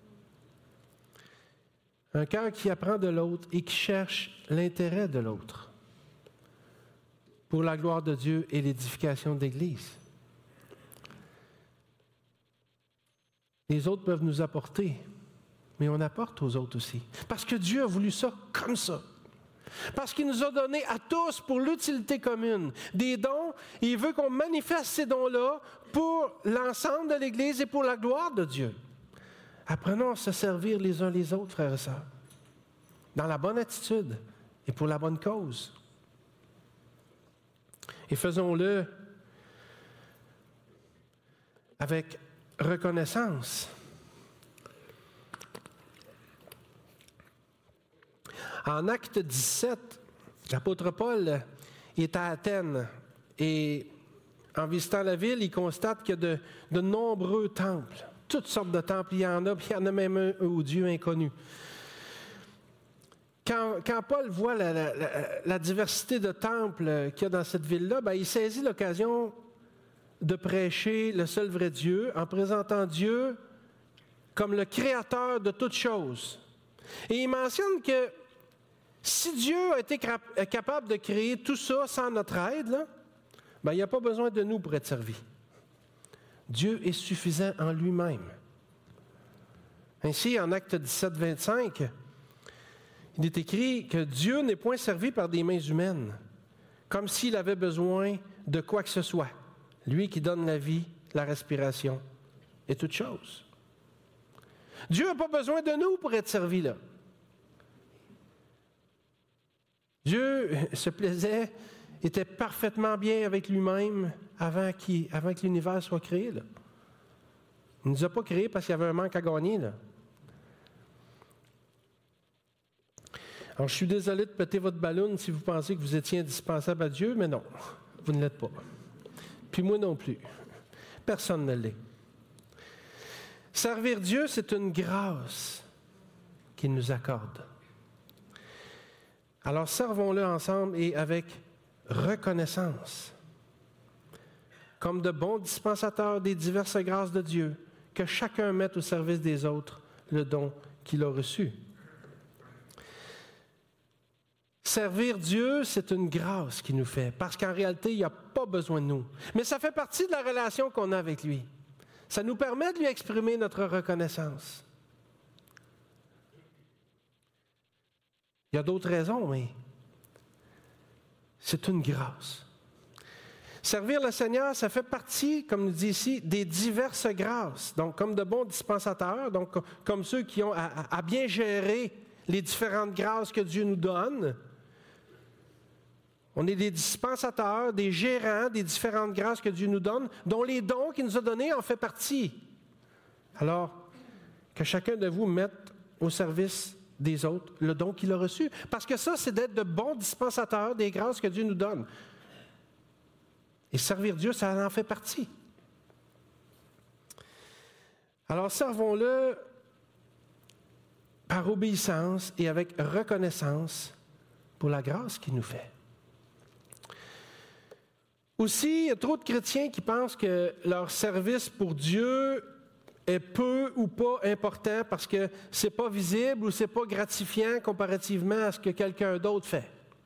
Un cœur qui apprend de l'autre et qui cherche l'intérêt de l'autre pour la gloire de Dieu et l'édification de l'Église. Les autres peuvent nous apporter, mais on apporte aux autres aussi. Parce que Dieu a voulu ça comme ça. Parce qu'il nous a donné à tous pour l'utilité commune des dons, et il veut qu'on manifeste ces dons-là pour l'ensemble de l'Église et pour la gloire de Dieu. Apprenons à se servir les uns les autres, frères et sœurs, dans la bonne attitude et pour la bonne cause. Et faisons-le avec reconnaissance. En Acte dix-sept, l'apôtre Paul est à Athènes et en visitant la ville, il constate qu'il y a de, de nombreux temples. Toutes sortes de temples, il y en a, puis il y en a même un au Dieu inconnu. Quand, quand Paul voit la, la, la, la diversité de temples qu'il y a dans cette ville-là, ben, il saisit l'occasion de prêcher le seul vrai Dieu en présentant Dieu comme le créateur de toutes choses. Et il mentionne que si Dieu a été capable de créer tout ça sans notre aide, là, ben, il n'y a pas besoin de nous pour être servi. Dieu est suffisant en lui-même. Ainsi, en Acte dix-sept, vingt-cinq, il est écrit que Dieu n'est point servi par des mains humaines, comme s'il avait besoin de quoi que ce soit. Lui qui donne la vie, la respiration et toutes choses. Dieu n'a pas besoin de nous pour être servi là. Dieu se plaisait, était parfaitement bien avec lui-même avant, qu'il, avant que l'univers soit créé. Là. Il ne nous a pas créés parce qu'il y avait un manque à gagner. Là. Alors, je suis désolé de péter votre ballon si vous pensez que vous étiez indispensable à Dieu, mais non, vous ne l'êtes pas. Puis moi non plus. Personne ne l'est. Servir Dieu, c'est une grâce qu'il nous accorde. Alors, servons-le ensemble et avec reconnaissance, comme de bons dispensateurs des diverses grâces de Dieu, que chacun mette au service des autres le don qu'il a reçu. Servir Dieu, c'est une grâce qu'il nous fait, parce qu'en réalité, il n'y a pas besoin de nous. Mais ça fait partie de la relation qu'on a avec lui. Ça nous permet de lui exprimer notre reconnaissance. Il y a d'autres raisons, mais c'est une grâce. Servir le Seigneur, ça fait partie, comme nous dit ici, des diverses grâces. Donc, comme de bons dispensateurs, donc comme ceux qui ont à, à bien gérer les différentes grâces que Dieu nous donne. On est des dispensateurs, des gérants des différentes grâces que Dieu nous donne, dont les dons qu'il nous a donnés en fait partie. Alors, que chacun de vous mette au service des autres le don qu'il a reçu. Parce que ça, c'est d'être de bons dispensateurs des grâces que Dieu nous donne. Et servir Dieu, ça en fait partie. Alors, servons-le par obéissance et avec reconnaissance pour la grâce qu'il nous fait. Aussi, il y a trop de chrétiens qui pensent que leur service pour Dieu est peu ou pas important parce que ce n'est pas visible ou ce n'est pas gratifiant comparativement à ce que quelqu'un d'autre fait.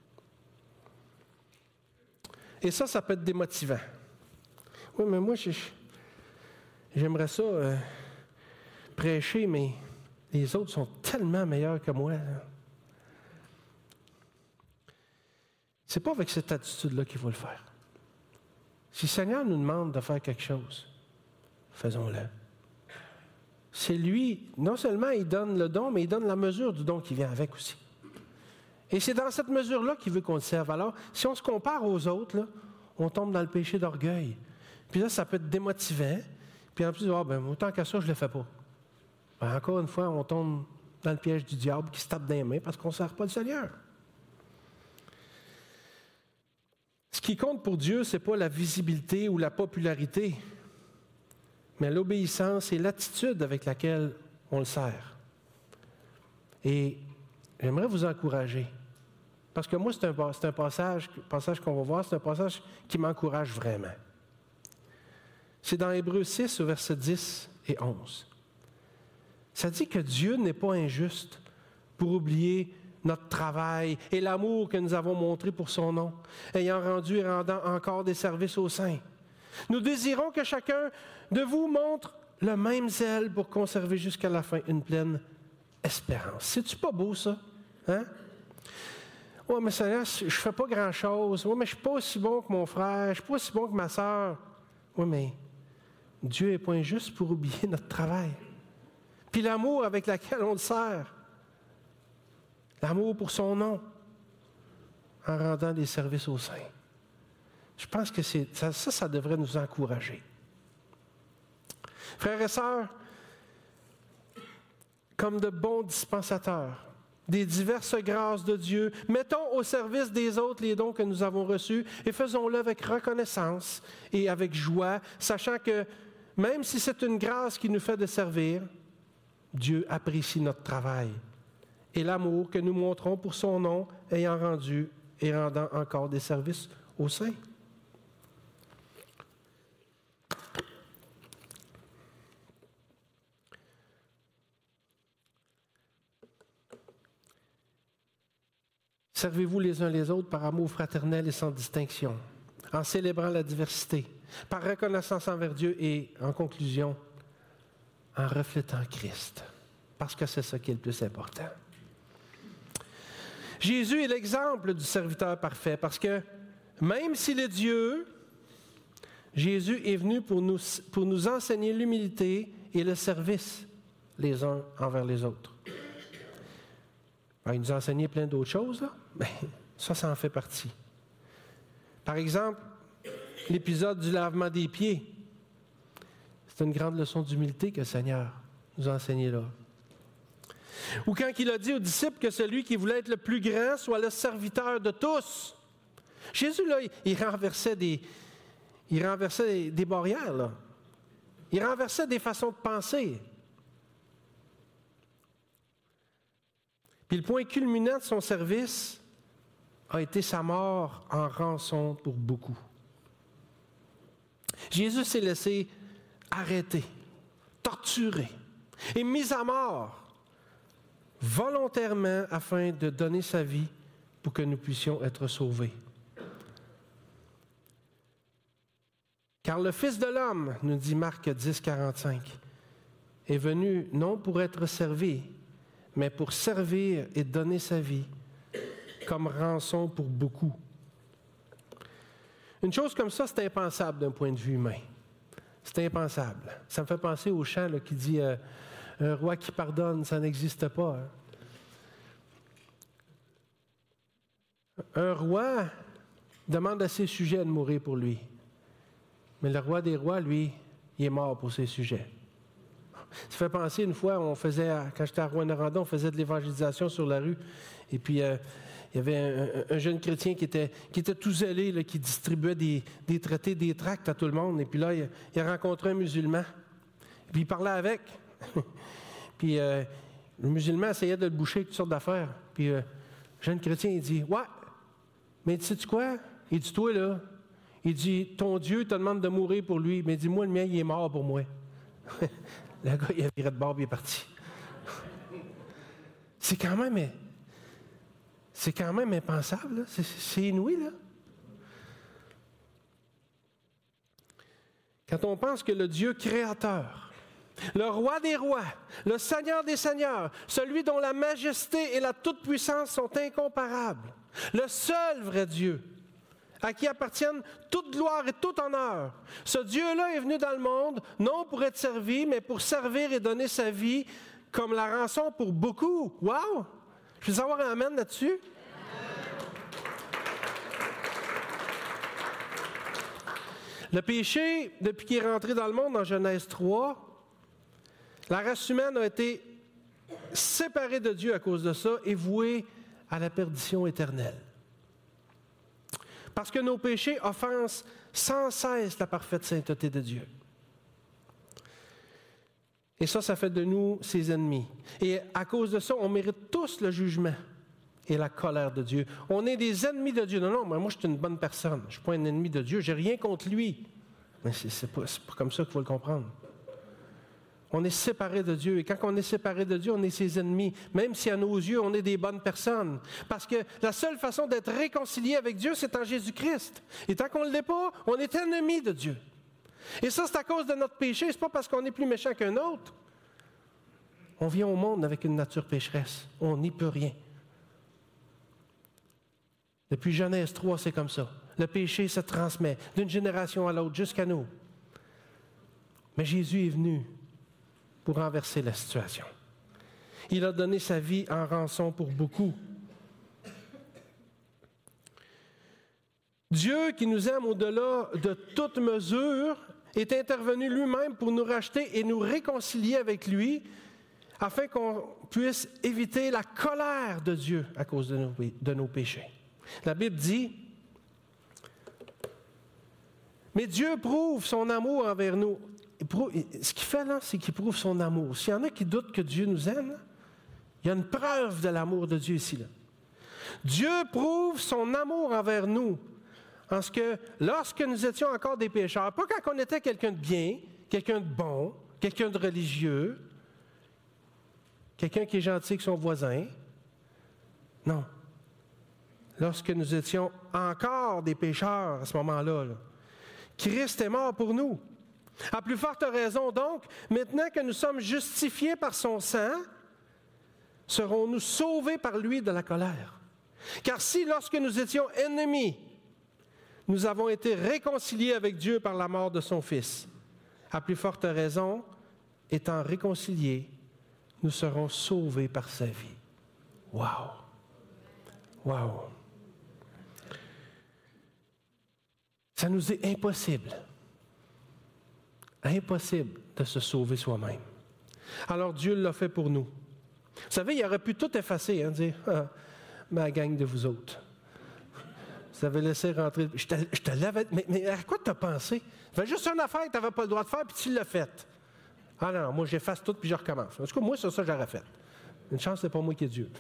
Et ça, ça peut être démotivant. Oui, mais moi, je, j'aimerais ça euh, prêcher, mais les autres sont tellement meilleurs que moi. Ce n'est pas avec cette attitude-là qu'il faut le faire. Si le Seigneur nous demande de faire quelque chose, faisons-le. C'est lui, non seulement il donne le don, mais il donne la mesure du don qui vient avec aussi. Et c'est dans cette mesure-là qu'il veut qu'on le serve. Alors, si on se compare aux autres, là, on tombe dans le péché d'orgueil. Puis là, ça peut être démotivant. Puis en plus, ah, ben, autant qu'à ça, je ne le fais pas. Ben, encore une fois, on tombe dans le piège du diable qui se tape dans les mains parce qu'on ne sert pas le Seigneur. Ce qui compte pour Dieu, ce n'est pas la visibilité ou la popularité, mais l'obéissance et l'attitude avec laquelle on le sert. Et j'aimerais vous encourager, parce que moi, c'est un, c'est un passage, passage qu'on va voir, c'est un passage qui m'encourage vraiment. C'est dans Hébreux six, au verset dix et onze. Ça dit que Dieu n'est pas injuste pour oublier notre travail et l'amour que nous avons montré pour son nom, ayant rendu et rendant encore des services aux saints. Nous désirons que chacun de vous montre le même zèle pour conserver jusqu'à la fin une pleine espérance. C'est-tu pas beau, ça? Hein? Oui, mais Seigneur, je ne fais pas grand-chose. Oui, mais je ne suis pas aussi bon que mon frère. Je ne suis pas aussi bon que ma sœur. Oui, mais Dieu n'est pas injuste pour oublier notre travail. Puis l'amour avec lequel on le sert. L'amour pour son nom, en rendant des services aux saints. Je pense que c'est, ça, ça, ça devrait nous encourager. Frères et sœurs, comme de bons dispensateurs des diverses grâces de Dieu, mettons au service des autres les dons que nous avons reçus et faisons-le avec reconnaissance et avec joie, sachant que même si c'est une grâce qui nous fait de servir, Dieu apprécie notre travail et l'amour que nous montrons pour son nom, ayant rendu et rendant encore des services aux saints. Servez-vous les uns les autres par amour fraternel et sans distinction, en célébrant la diversité, par reconnaissance envers Dieu et, en conclusion, en reflétant Christ, parce que c'est ça qui est le plus important. Jésus est l'exemple du serviteur parfait, parce que même s'il est Dieu, Jésus est venu pour nous, pour nous enseigner l'humilité et le service les uns envers les autres. Ben, il nous a enseigné plein d'autres choses, là. Ben, ça, ça en fait partie. Par exemple, l'épisode du lavement des pieds. C'est une grande leçon d'humilité que le Seigneur nous a enseigné là. Ou quand il a dit aux disciples que celui qui voulait être le plus grand soit le serviteur de tous. Jésus, là, il renversait des, il renversait des, des barrières, là. Il renversait des façons de penser. Puis le point culminant de son service a été sa mort en rançon pour beaucoup. Jésus s'est laissé arrêter, torturer et mis à mort volontairement afin de donner sa vie pour que nous puissions être sauvés. Car le Fils de l'homme, nous dit Marc dix, quarante-cinq, est venu non pour être servi, mais pour servir et donner sa vie comme rançon pour beaucoup. Une chose comme ça, c'est impensable d'un point de vue humain. C'est impensable. Ça me fait penser au chant là, qui dit euh, « Un roi qui pardonne, ça n'existe pas. Hein. » Un roi demande à ses sujets de mourir pour lui. Mais le roi des rois, lui, il est mort pour ses sujets. Ça fait penser, une fois, on faisait, quand j'étais à Rouyn-Noranda, on faisait de l'évangélisation sur la rue. Et puis, euh, il y avait un, un jeune chrétien qui était, qui était tout zélé, là, qui distribuait des, des traités, des tracts à tout le monde. Et puis là, il, il a rencontré un musulman. Et puis, il parlait avec. Puis, euh, le musulman essayait de le boucher avec toutes sortes d'affaires. Puis, euh, le jeune chrétien, il dit, « Ouais, mais sais-tu quoi? » Il dit, « Toi, là, il dit, ton Dieu te demande de mourir pour lui. Mais il dit, moi, le mien, il est mort pour moi. » Le gars, il a viré de bord, puis il est parti. C'est quand même... C'est quand même impensable, là. C'est, c'est inouï, là. Quand on pense que le Dieu créateur, le roi des rois, le Seigneur des seigneurs, celui dont la majesté et la toute-puissance sont incomparables, le seul vrai Dieu, à qui appartiennent toute gloire et tout honneur, ce Dieu-là est venu dans le monde, non pour être servi, mais pour servir et donner sa vie comme la rançon pour beaucoup. Wow! Je veux savoir un amen là-dessus. Le péché, depuis qu'il est rentré dans le monde, en Genèse trois, la race humaine a été séparée de Dieu à cause de ça et vouée à la perdition éternelle. Parce que nos péchés offensent sans cesse la parfaite sainteté de Dieu. Et ça, ça fait de nous ses ennemis. Et à cause de ça, on mérite tous le jugement et la colère de Dieu. On est des ennemis de Dieu. Non, non, moi, je suis une bonne personne. Je ne suis pas un ennemi de Dieu. Je n'ai rien contre lui. Mais ce n'est pas, c'est pas comme ça qu'il faut le comprendre. On est séparés de Dieu. Et quand on est séparés de Dieu, on est ses ennemis. Même si à nos yeux, on est des bonnes personnes. Parce que la seule façon d'être réconcilié avec Dieu, c'est en Jésus-Christ. Et tant qu'on ne l'est pas, on est ennemi de Dieu. Et ça, c'est à cause de notre péché. Ce n'est pas parce qu'on est plus méchant qu'un autre. On vient au monde avec une nature pécheresse. On n'y peut rien. Depuis Genèse trois, c'est comme ça. Le péché se transmet d'une génération à l'autre jusqu'à nous. Mais Jésus est venu pour renverser la situation. Il a donné sa vie en rançon pour beaucoup. Dieu, qui nous aime au-delà de toute mesure, est intervenu lui-même pour nous racheter et nous réconcilier avec lui, afin qu'on puisse éviter la colère de Dieu à cause de nos, de nos péchés. La Bible dit, « Mais Dieu prouve son amour envers nous. » Ce qu'il fait là, c'est qu'il prouve son amour. S'il y en a qui doutent que Dieu nous aime, il y a une preuve de l'amour de Dieu ici. Là. Dieu prouve son amour envers nous, en ce que lorsque nous étions encore des pécheurs, pas quand on était quelqu'un de bien, quelqu'un de bon, quelqu'un de religieux, quelqu'un qui est gentil avec son voisin. Non. Lorsque nous étions encore des pécheurs à ce moment-là, là, Christ est mort pour nous. À plus forte raison donc, maintenant que nous sommes justifiés par son sang, serons-nous sauvés par lui de la colère. Car si, lorsque nous étions ennemis, nous avons été réconciliés avec Dieu par la mort de son Fils, à plus forte raison, étant réconciliés, nous serons sauvés par sa vie. Wow! Wow! Ça nous est impossible, impossible de se sauver soi-même. Alors Dieu l'a fait pour nous. Vous savez, il aurait pu tout effacer, hein, dire ah, « ma gang de vous autres. Vous avez laissé rentrer. Je te, je te l'avais. Mais, mais à quoi tu as pensé? Il fallait juste une affaire que tu n'avais pas le droit de faire, puis tu l'as faite. Ah non, moi j'efface tout, puis je recommence. En tout cas, moi, c'est ça que j'aurais fait. Une chance, c'est pas moi qui est Dieu.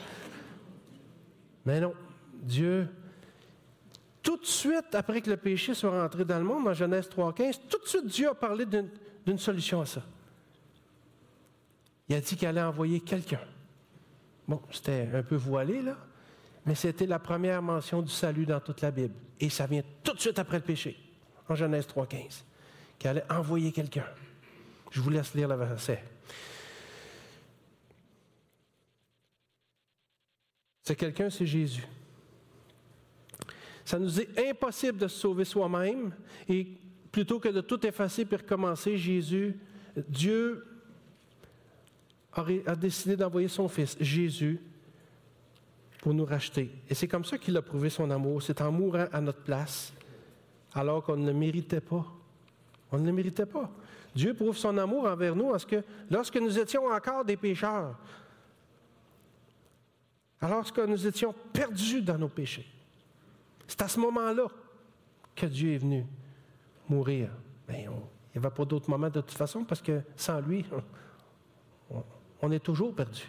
Mais non, Dieu, tout de suite après que le péché soit rentré dans le monde, dans Genèse trois quinze, tout de suite Dieu a parlé d'une, d'une solution à ça. Il a dit qu'il allait envoyer quelqu'un. Bon, c'était un peu voilé, là, mais c'était la première mention du salut dans toute la Bible. Et ça vient tout de suite après le péché, en Genèse trois quinze, qu'il allait envoyer quelqu'un. Je vous laisse lire le verset. C'est quelqu'un, c'est Jésus. Ça nous est impossible de se sauver soi-même, et plutôt que de tout effacer puis recommencer, Jésus, Dieu a décidé d'envoyer son Fils, Jésus, pour nous racheter. Et c'est comme ça qu'il a prouvé son amour. C'est en mourant à notre place, alors qu'on ne le méritait pas. On ne le méritait pas. Dieu prouve son amour envers nous parce que lorsque nous étions encore des pécheurs, alors que nous étions perdus dans nos péchés, c'est à ce moment-là que Dieu est venu mourir. Mais on, il n'y avait pas d'autre moment de toute façon parce que sans lui, on, on est toujours perdu.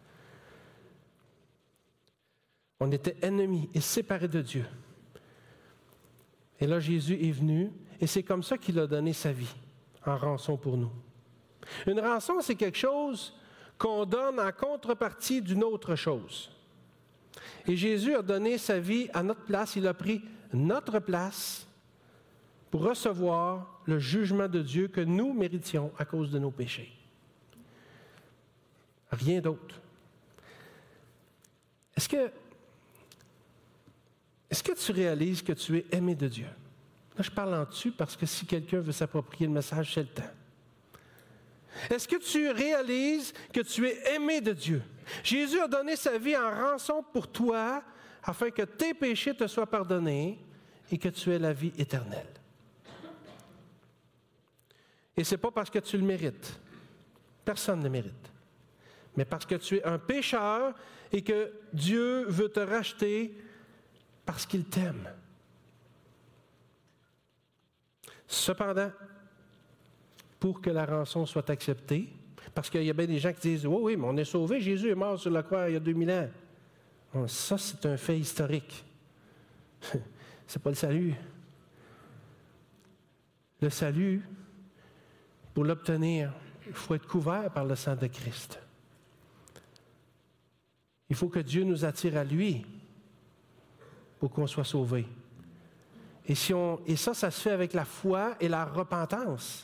On était ennemis et séparés de Dieu. Et là, Jésus est venu et c'est comme ça qu'il a donné sa vie en rançon pour nous. Une rançon, c'est quelque chose qu'on donne en contrepartie d'une autre chose. Et Jésus a donné sa vie à notre place. Il a pris notre place pour recevoir le jugement de Dieu que nous méritions à cause de nos péchés. Rien d'autre. Est-ce que, est-ce que tu réalises que tu es aimé de Dieu? Là, je parle en dessus parce que si quelqu'un veut s'approprier le message, c'est le temps. Est-ce que tu réalises que tu es aimé de Dieu? Jésus a donné sa vie en rançon pour toi afin que tes péchés te soient pardonnés et que tu aies la vie éternelle. Et ce n'est pas parce que tu le mérites. Personne ne le mérite. Mais parce que tu es un pécheur et que Dieu veut te racheter parce qu'il t'aime. Cependant, pour que la rançon soit acceptée, parce qu'il y a bien des gens qui disent « Oui, oui, mais on est sauvé, Jésus est mort sur la croix il y a deux mille ans. » Ça, c'est un fait historique. C'est pas le salut. Le salut, pour l'obtenir, il faut être couvert par le sang de Christ. Il faut que Dieu nous attire à lui pour qu'on soit sauvé. Et, si on, et ça, ça se fait avec la foi et la repentance.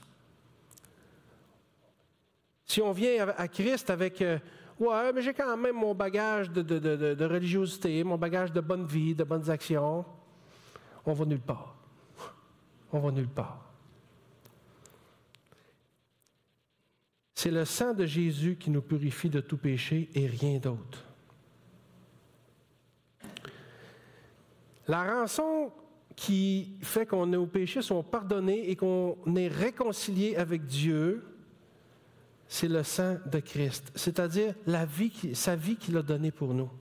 Si on vient à Christ avec euh, « Ouais, mais j'ai quand même mon bagage de, de, de, de religiosité, mon bagage de bonne vie, de bonnes actions », on va nulle part. On va nulle part. C'est le sang de Jésus qui nous purifie de tout péché et rien d'autre. La rançon qui fait que nos péchés sont pardonnés et qu'on est réconcilié avec Dieu, c'est le sang de Christ, c'est-à-dire la vie, sa vie qu'il a donnée pour nous.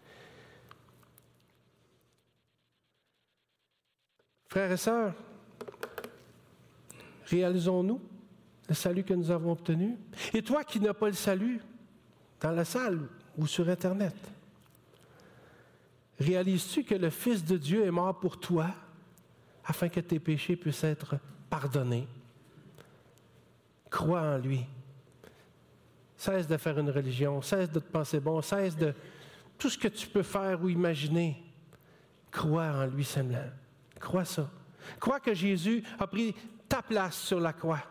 Frères et sœurs, réalisons-nous le salut que nous avons obtenu? Et toi qui n'as pas le salut, dans la salle ou sur Internet, réalises-tu que le Fils de Dieu est mort pour toi afin que tes péchés puissent être pardonnés? Crois en lui. Cesse de faire une religion, cesse de te penser bon, cesse de tout ce que tu peux faire ou imaginer. Crois en lui seulement. Crois ça. Crois que Jésus a pris ta place sur la croix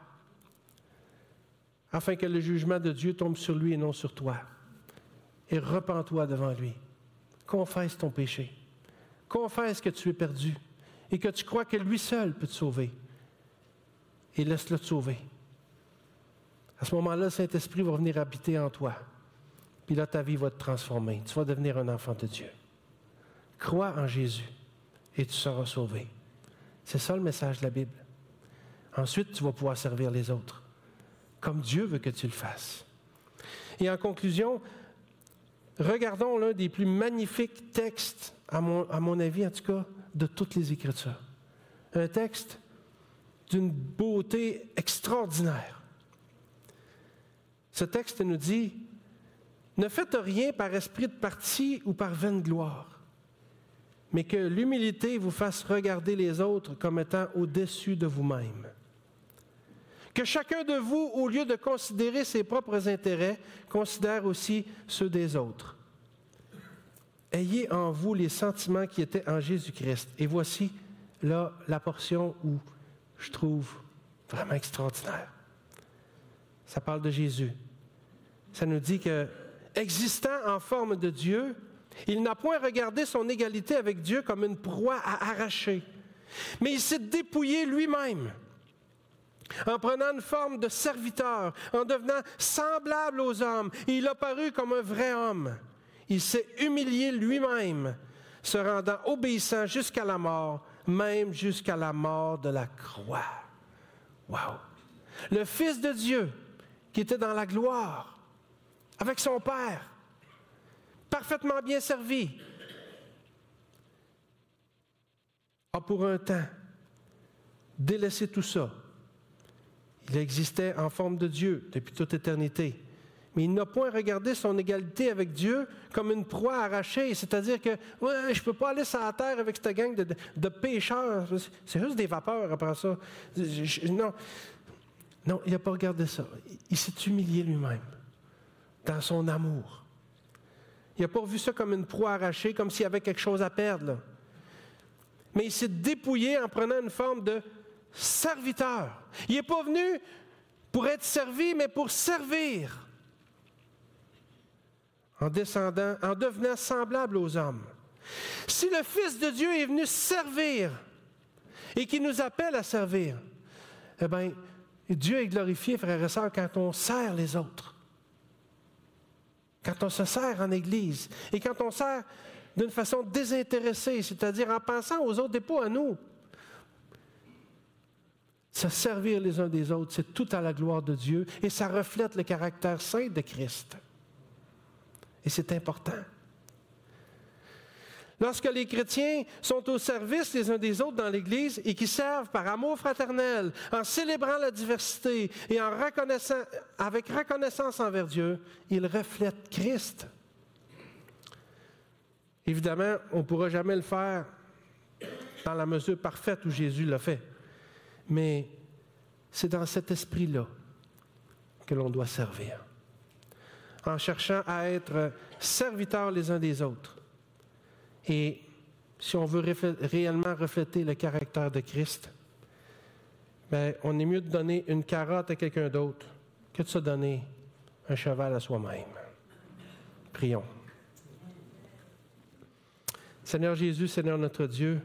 afin que le jugement de Dieu tombe sur lui et non sur toi. Et repens-toi devant lui. Confesse ton péché. Confesse que tu es perdu et que tu crois que lui seul peut te sauver. Et laisse-le te sauver. À ce moment-là, le Saint-Esprit va venir habiter en toi. Puis là, ta vie va te transformer. Tu vas devenir un enfant de Dieu. Crois en Jésus et tu seras sauvé. C'est ça le message de la Bible. Ensuite, tu vas pouvoir servir les autres, comme Dieu veut que tu le fasses. Et en conclusion, regardons l'un des plus magnifiques textes, à mon, à mon avis en tout cas, de toutes les Écritures. Un texte d'une beauté extraordinaire. Ce texte nous dit « Ne faites rien par esprit de parti ou par vaine gloire, mais que l'humilité vous fasse regarder les autres comme étant au-dessus de vous-même. Que chacun de vous, au lieu de considérer ses propres intérêts, considère aussi ceux des autres. Ayez en vous les sentiments qui étaient en Jésus-Christ. » Et voici là la portion où je trouve vraiment extraordinaire. Ça parle de Jésus. Ça nous dit que, existant en forme de Dieu, il n'a point regardé son égalité avec Dieu comme une proie à arracher, mais il s'est dépouillé lui-même, en prenant une forme de serviteur, en devenant semblable aux hommes, et il a paru comme un vrai homme. Il s'est humilié lui-même, se rendant obéissant jusqu'à la mort, même jusqu'à la mort de la croix. Wow! le Fils de Dieu, qui était dans la gloire, avec son Père, parfaitement bien servi, a pour un temps délaissé tout ça. Il existait en forme de Dieu depuis toute éternité. Mais il n'a point regardé son égalité avec Dieu comme une proie arrachée, c'est-à-dire que ouais, je ne peux pas aller sur la terre avec cette gang de, de, de pécheurs. C'est juste des vapeurs après ça. Je, je, non. non, il n'a pas regardé ça. Il s'est humilié lui-même dans son amour. Il n'a pas vu ça comme une proie arrachée, comme s'il y avait quelque chose à perdre, là. Mais il s'est dépouillé en prenant une forme de serviteur. Il n'est pas venu pour être servi, mais pour servir. En descendant, en devenant semblable aux hommes. Si le Fils de Dieu est venu servir et qu'il nous appelle à servir, eh bien, Dieu est glorifié, frères et sœurs, quand on sert les autres. Quand on se sert en Église et quand on sert d'une façon désintéressée, c'est-à-dire en pensant aux autres et pas à nous. Se servir les uns des autres, c'est tout à la gloire de Dieu et ça reflète le caractère saint de Christ. Et c'est important. Lorsque les chrétiens sont au service les uns des autres dans l'Église et qui servent par amour fraternel, en célébrant la diversité et en reconnaissant, avec reconnaissance envers Dieu, ils reflètent Christ. Évidemment, on ne pourra jamais le faire dans la mesure parfaite où Jésus l'a fait. Mais c'est dans cet esprit-là que l'on doit servir. En cherchant à être serviteurs les uns des autres. Et si on veut refl- réellement refléter le caractère de Christ, bien, on est mieux de donner une carotte à quelqu'un d'autre que de se donner un cheval à soi-même. Prions. Seigneur Jésus, Seigneur notre Dieu,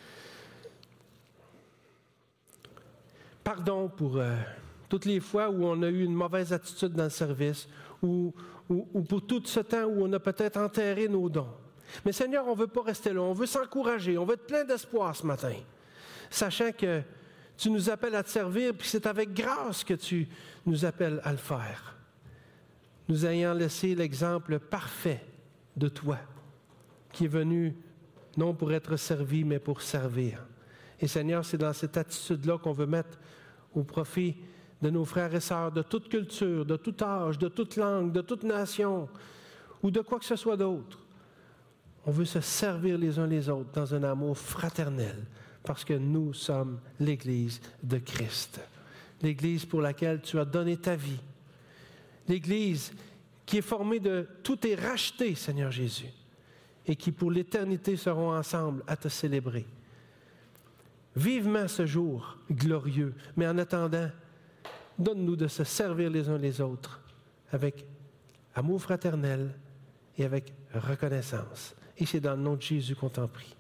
pardon pour euh, toutes les fois où on a eu une mauvaise attitude dans le service, ou, ou, ou pour tout ce temps où on a peut-être enterré nos dons. Mais Seigneur, on ne veut pas rester là, on veut s'encourager, on veut être plein d'espoir ce matin, sachant que tu nous appelles à te servir, puis c'est avec grâce que tu nous appelles à le faire. Nous ayant laissé l'exemple parfait de toi, qui est venu non pour être servi, mais pour servir. Et Seigneur, c'est dans cette attitude-là qu'on veut mettre au profit de nos frères et sœurs de toute culture, de tout âge, de toute langue, de toute nation, ou de quoi que ce soit d'autre. On veut se servir les uns les autres dans un amour fraternel, parce que nous sommes l'Église de Christ. L'Église pour laquelle tu as donné ta vie. L'Église qui est formée de tout est racheté, Seigneur Jésus, et qui pour l'éternité seront ensemble à te célébrer. Vivement ce jour glorieux, mais en attendant, donne-nous de se servir les uns les autres avec amour fraternel et avec reconnaissance. Et c'est dans le nom de Jésus qu'on t'en prie.